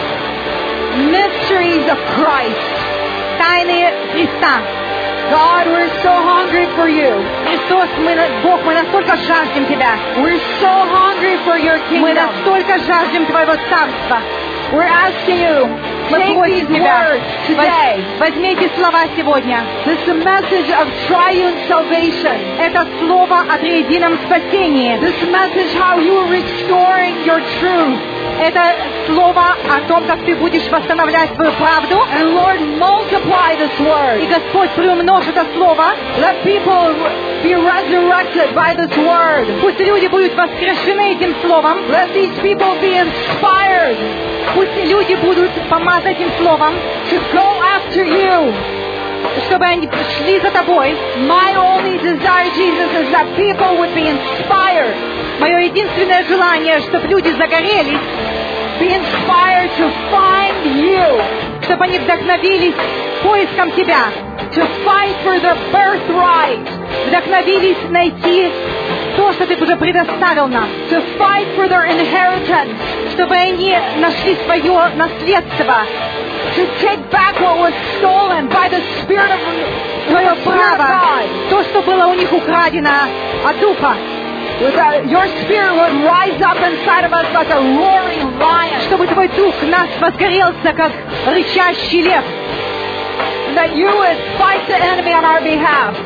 Mysteries of Christ. Тайны Христа. God, we're so hungry for you. Христос, Бог, мы настолько жаждем Тебя. We're so hungry for your Мы kingdom. настолько жаждем Твоего царства. We're asking you, Мы take просим these Тебя, words today. возьми эти слова сегодня. This is a message of triune salvation. Это слово о триедином спасении. This message how you are restoring your truth. Это слово о том, как Ты будешь восстанавливать свою правду. And Lord, multiply this И word. Господь, приумножь это слово. Let people be resurrected by this word. Пусть люди будут воскрешены этим словом. Let these people be inspired Пусть люди будут помазаны этим словом, to go after you. чтобы они шли за Тобой. My only desire, Jesus, is that people would be inspired. Мое единственное желание, чтобы люди загорелись, Be inspired to find you. чтобы они вдохновились поиском Тебя, To fight for their birthright. вдохновились найти то, что Ты уже предоставил нам, To fight for their inheritance. чтобы они нашли свое наследство, To take back what was stolen by the Spirit of свое God. право, то, что было у них украдено от Духа, Your Spirit would rise up inside of us like a roaring lion. чтобы Твой Дух в нас возгорелся, как рычащий лев, That you would fight the enemy on our behalf.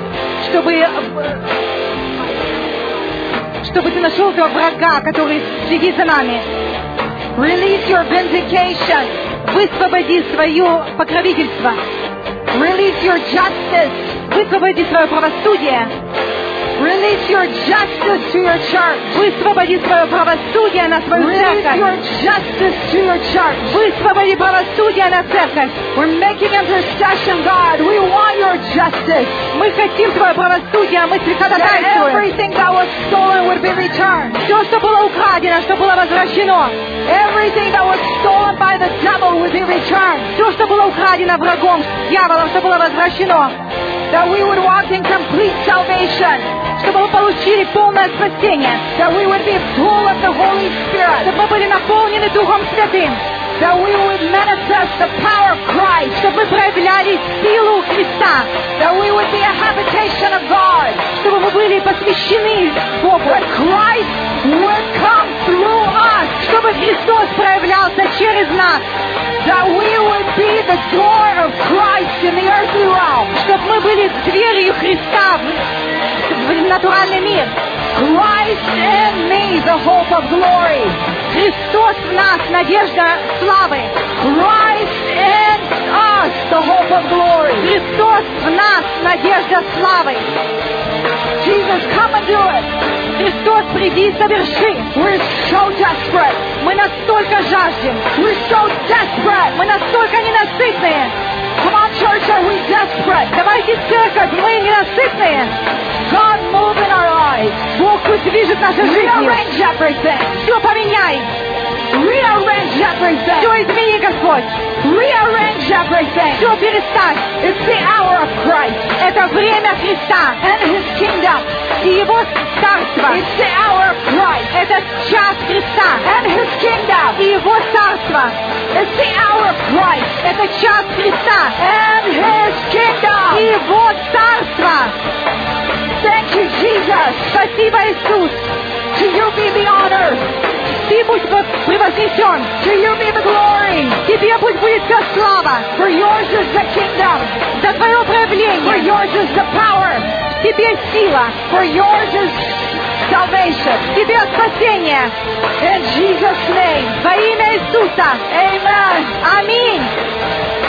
чтобы Ты нашел этого врага, который следит за нами. Release your vindication. Высвободи свое покровительство, Release your justice. высвободи свое правосудие, Release your justice to your church. высвободи свое правосудие на свою Release церковь, your justice to your church. высвободи правосудие на церковь. We're making intercession, God. We want your justice. Мы хотим Твое правосудие, мы That ходатайствуем. everything that was stolen would be returned. Все, что было украдено, что было возвращено, Everything that was stolen by the devil would be returned. все, что было украдено врагом, дьяволом, что было возвращено, That we would walk in complete salvation. чтобы мы получили полное спасение, That we would be full of the Holy Spirit. чтобы мы были наполнены Духом Святым, That we would manifest the power of Christ. чтобы мы проявляли силу Христа, That we would be a habitation of God. чтобы мы были посвящены Богу, That Christ would come through us. чтобы Христос проявлялся через нас, That we would be the door of Christ in the earthly realm. чтобы мы были дверью Христа в натуральный мир. Christ in me, the hope of glory. Христос в нас, надежда славы. Christ in us, the hope of glory. Христос в нас, надежда славы. Jesus, come and do it. Христос, приди и соверши. We're so desperate. Мы настолько жаждем. We're so desperate. Мы настолько ненасытные. Come on, church, are we desperate? Давайте, церковь, мы ненасытные. God, move in our lives. Бог пусть движет нашей жизнью. Rearrange everything. Все поменяй. Rearrange everything. Все измени, Господь. Rearrange everything. Все переставь. It's the hour of Christ Это время Христа and His kingdom. и Его царство. It's the hour of Christ Это час Христа and His kingdom. и Его царство. It's the hour of Christ Это час Христа and His и kingdom. Его царство. Thank you, Jesus. Спасибо, Иисус. To you be the honor. Ты будь превознесен. To you be the glory. Тебе пусть будет вся слава. For yours is the kingdom. За Твое For проявление. yours is the power. Тебе сила. For yours is salvation. Тебе спасение. In Jesus' name. Во имя Иисуса. Amen. Аминь.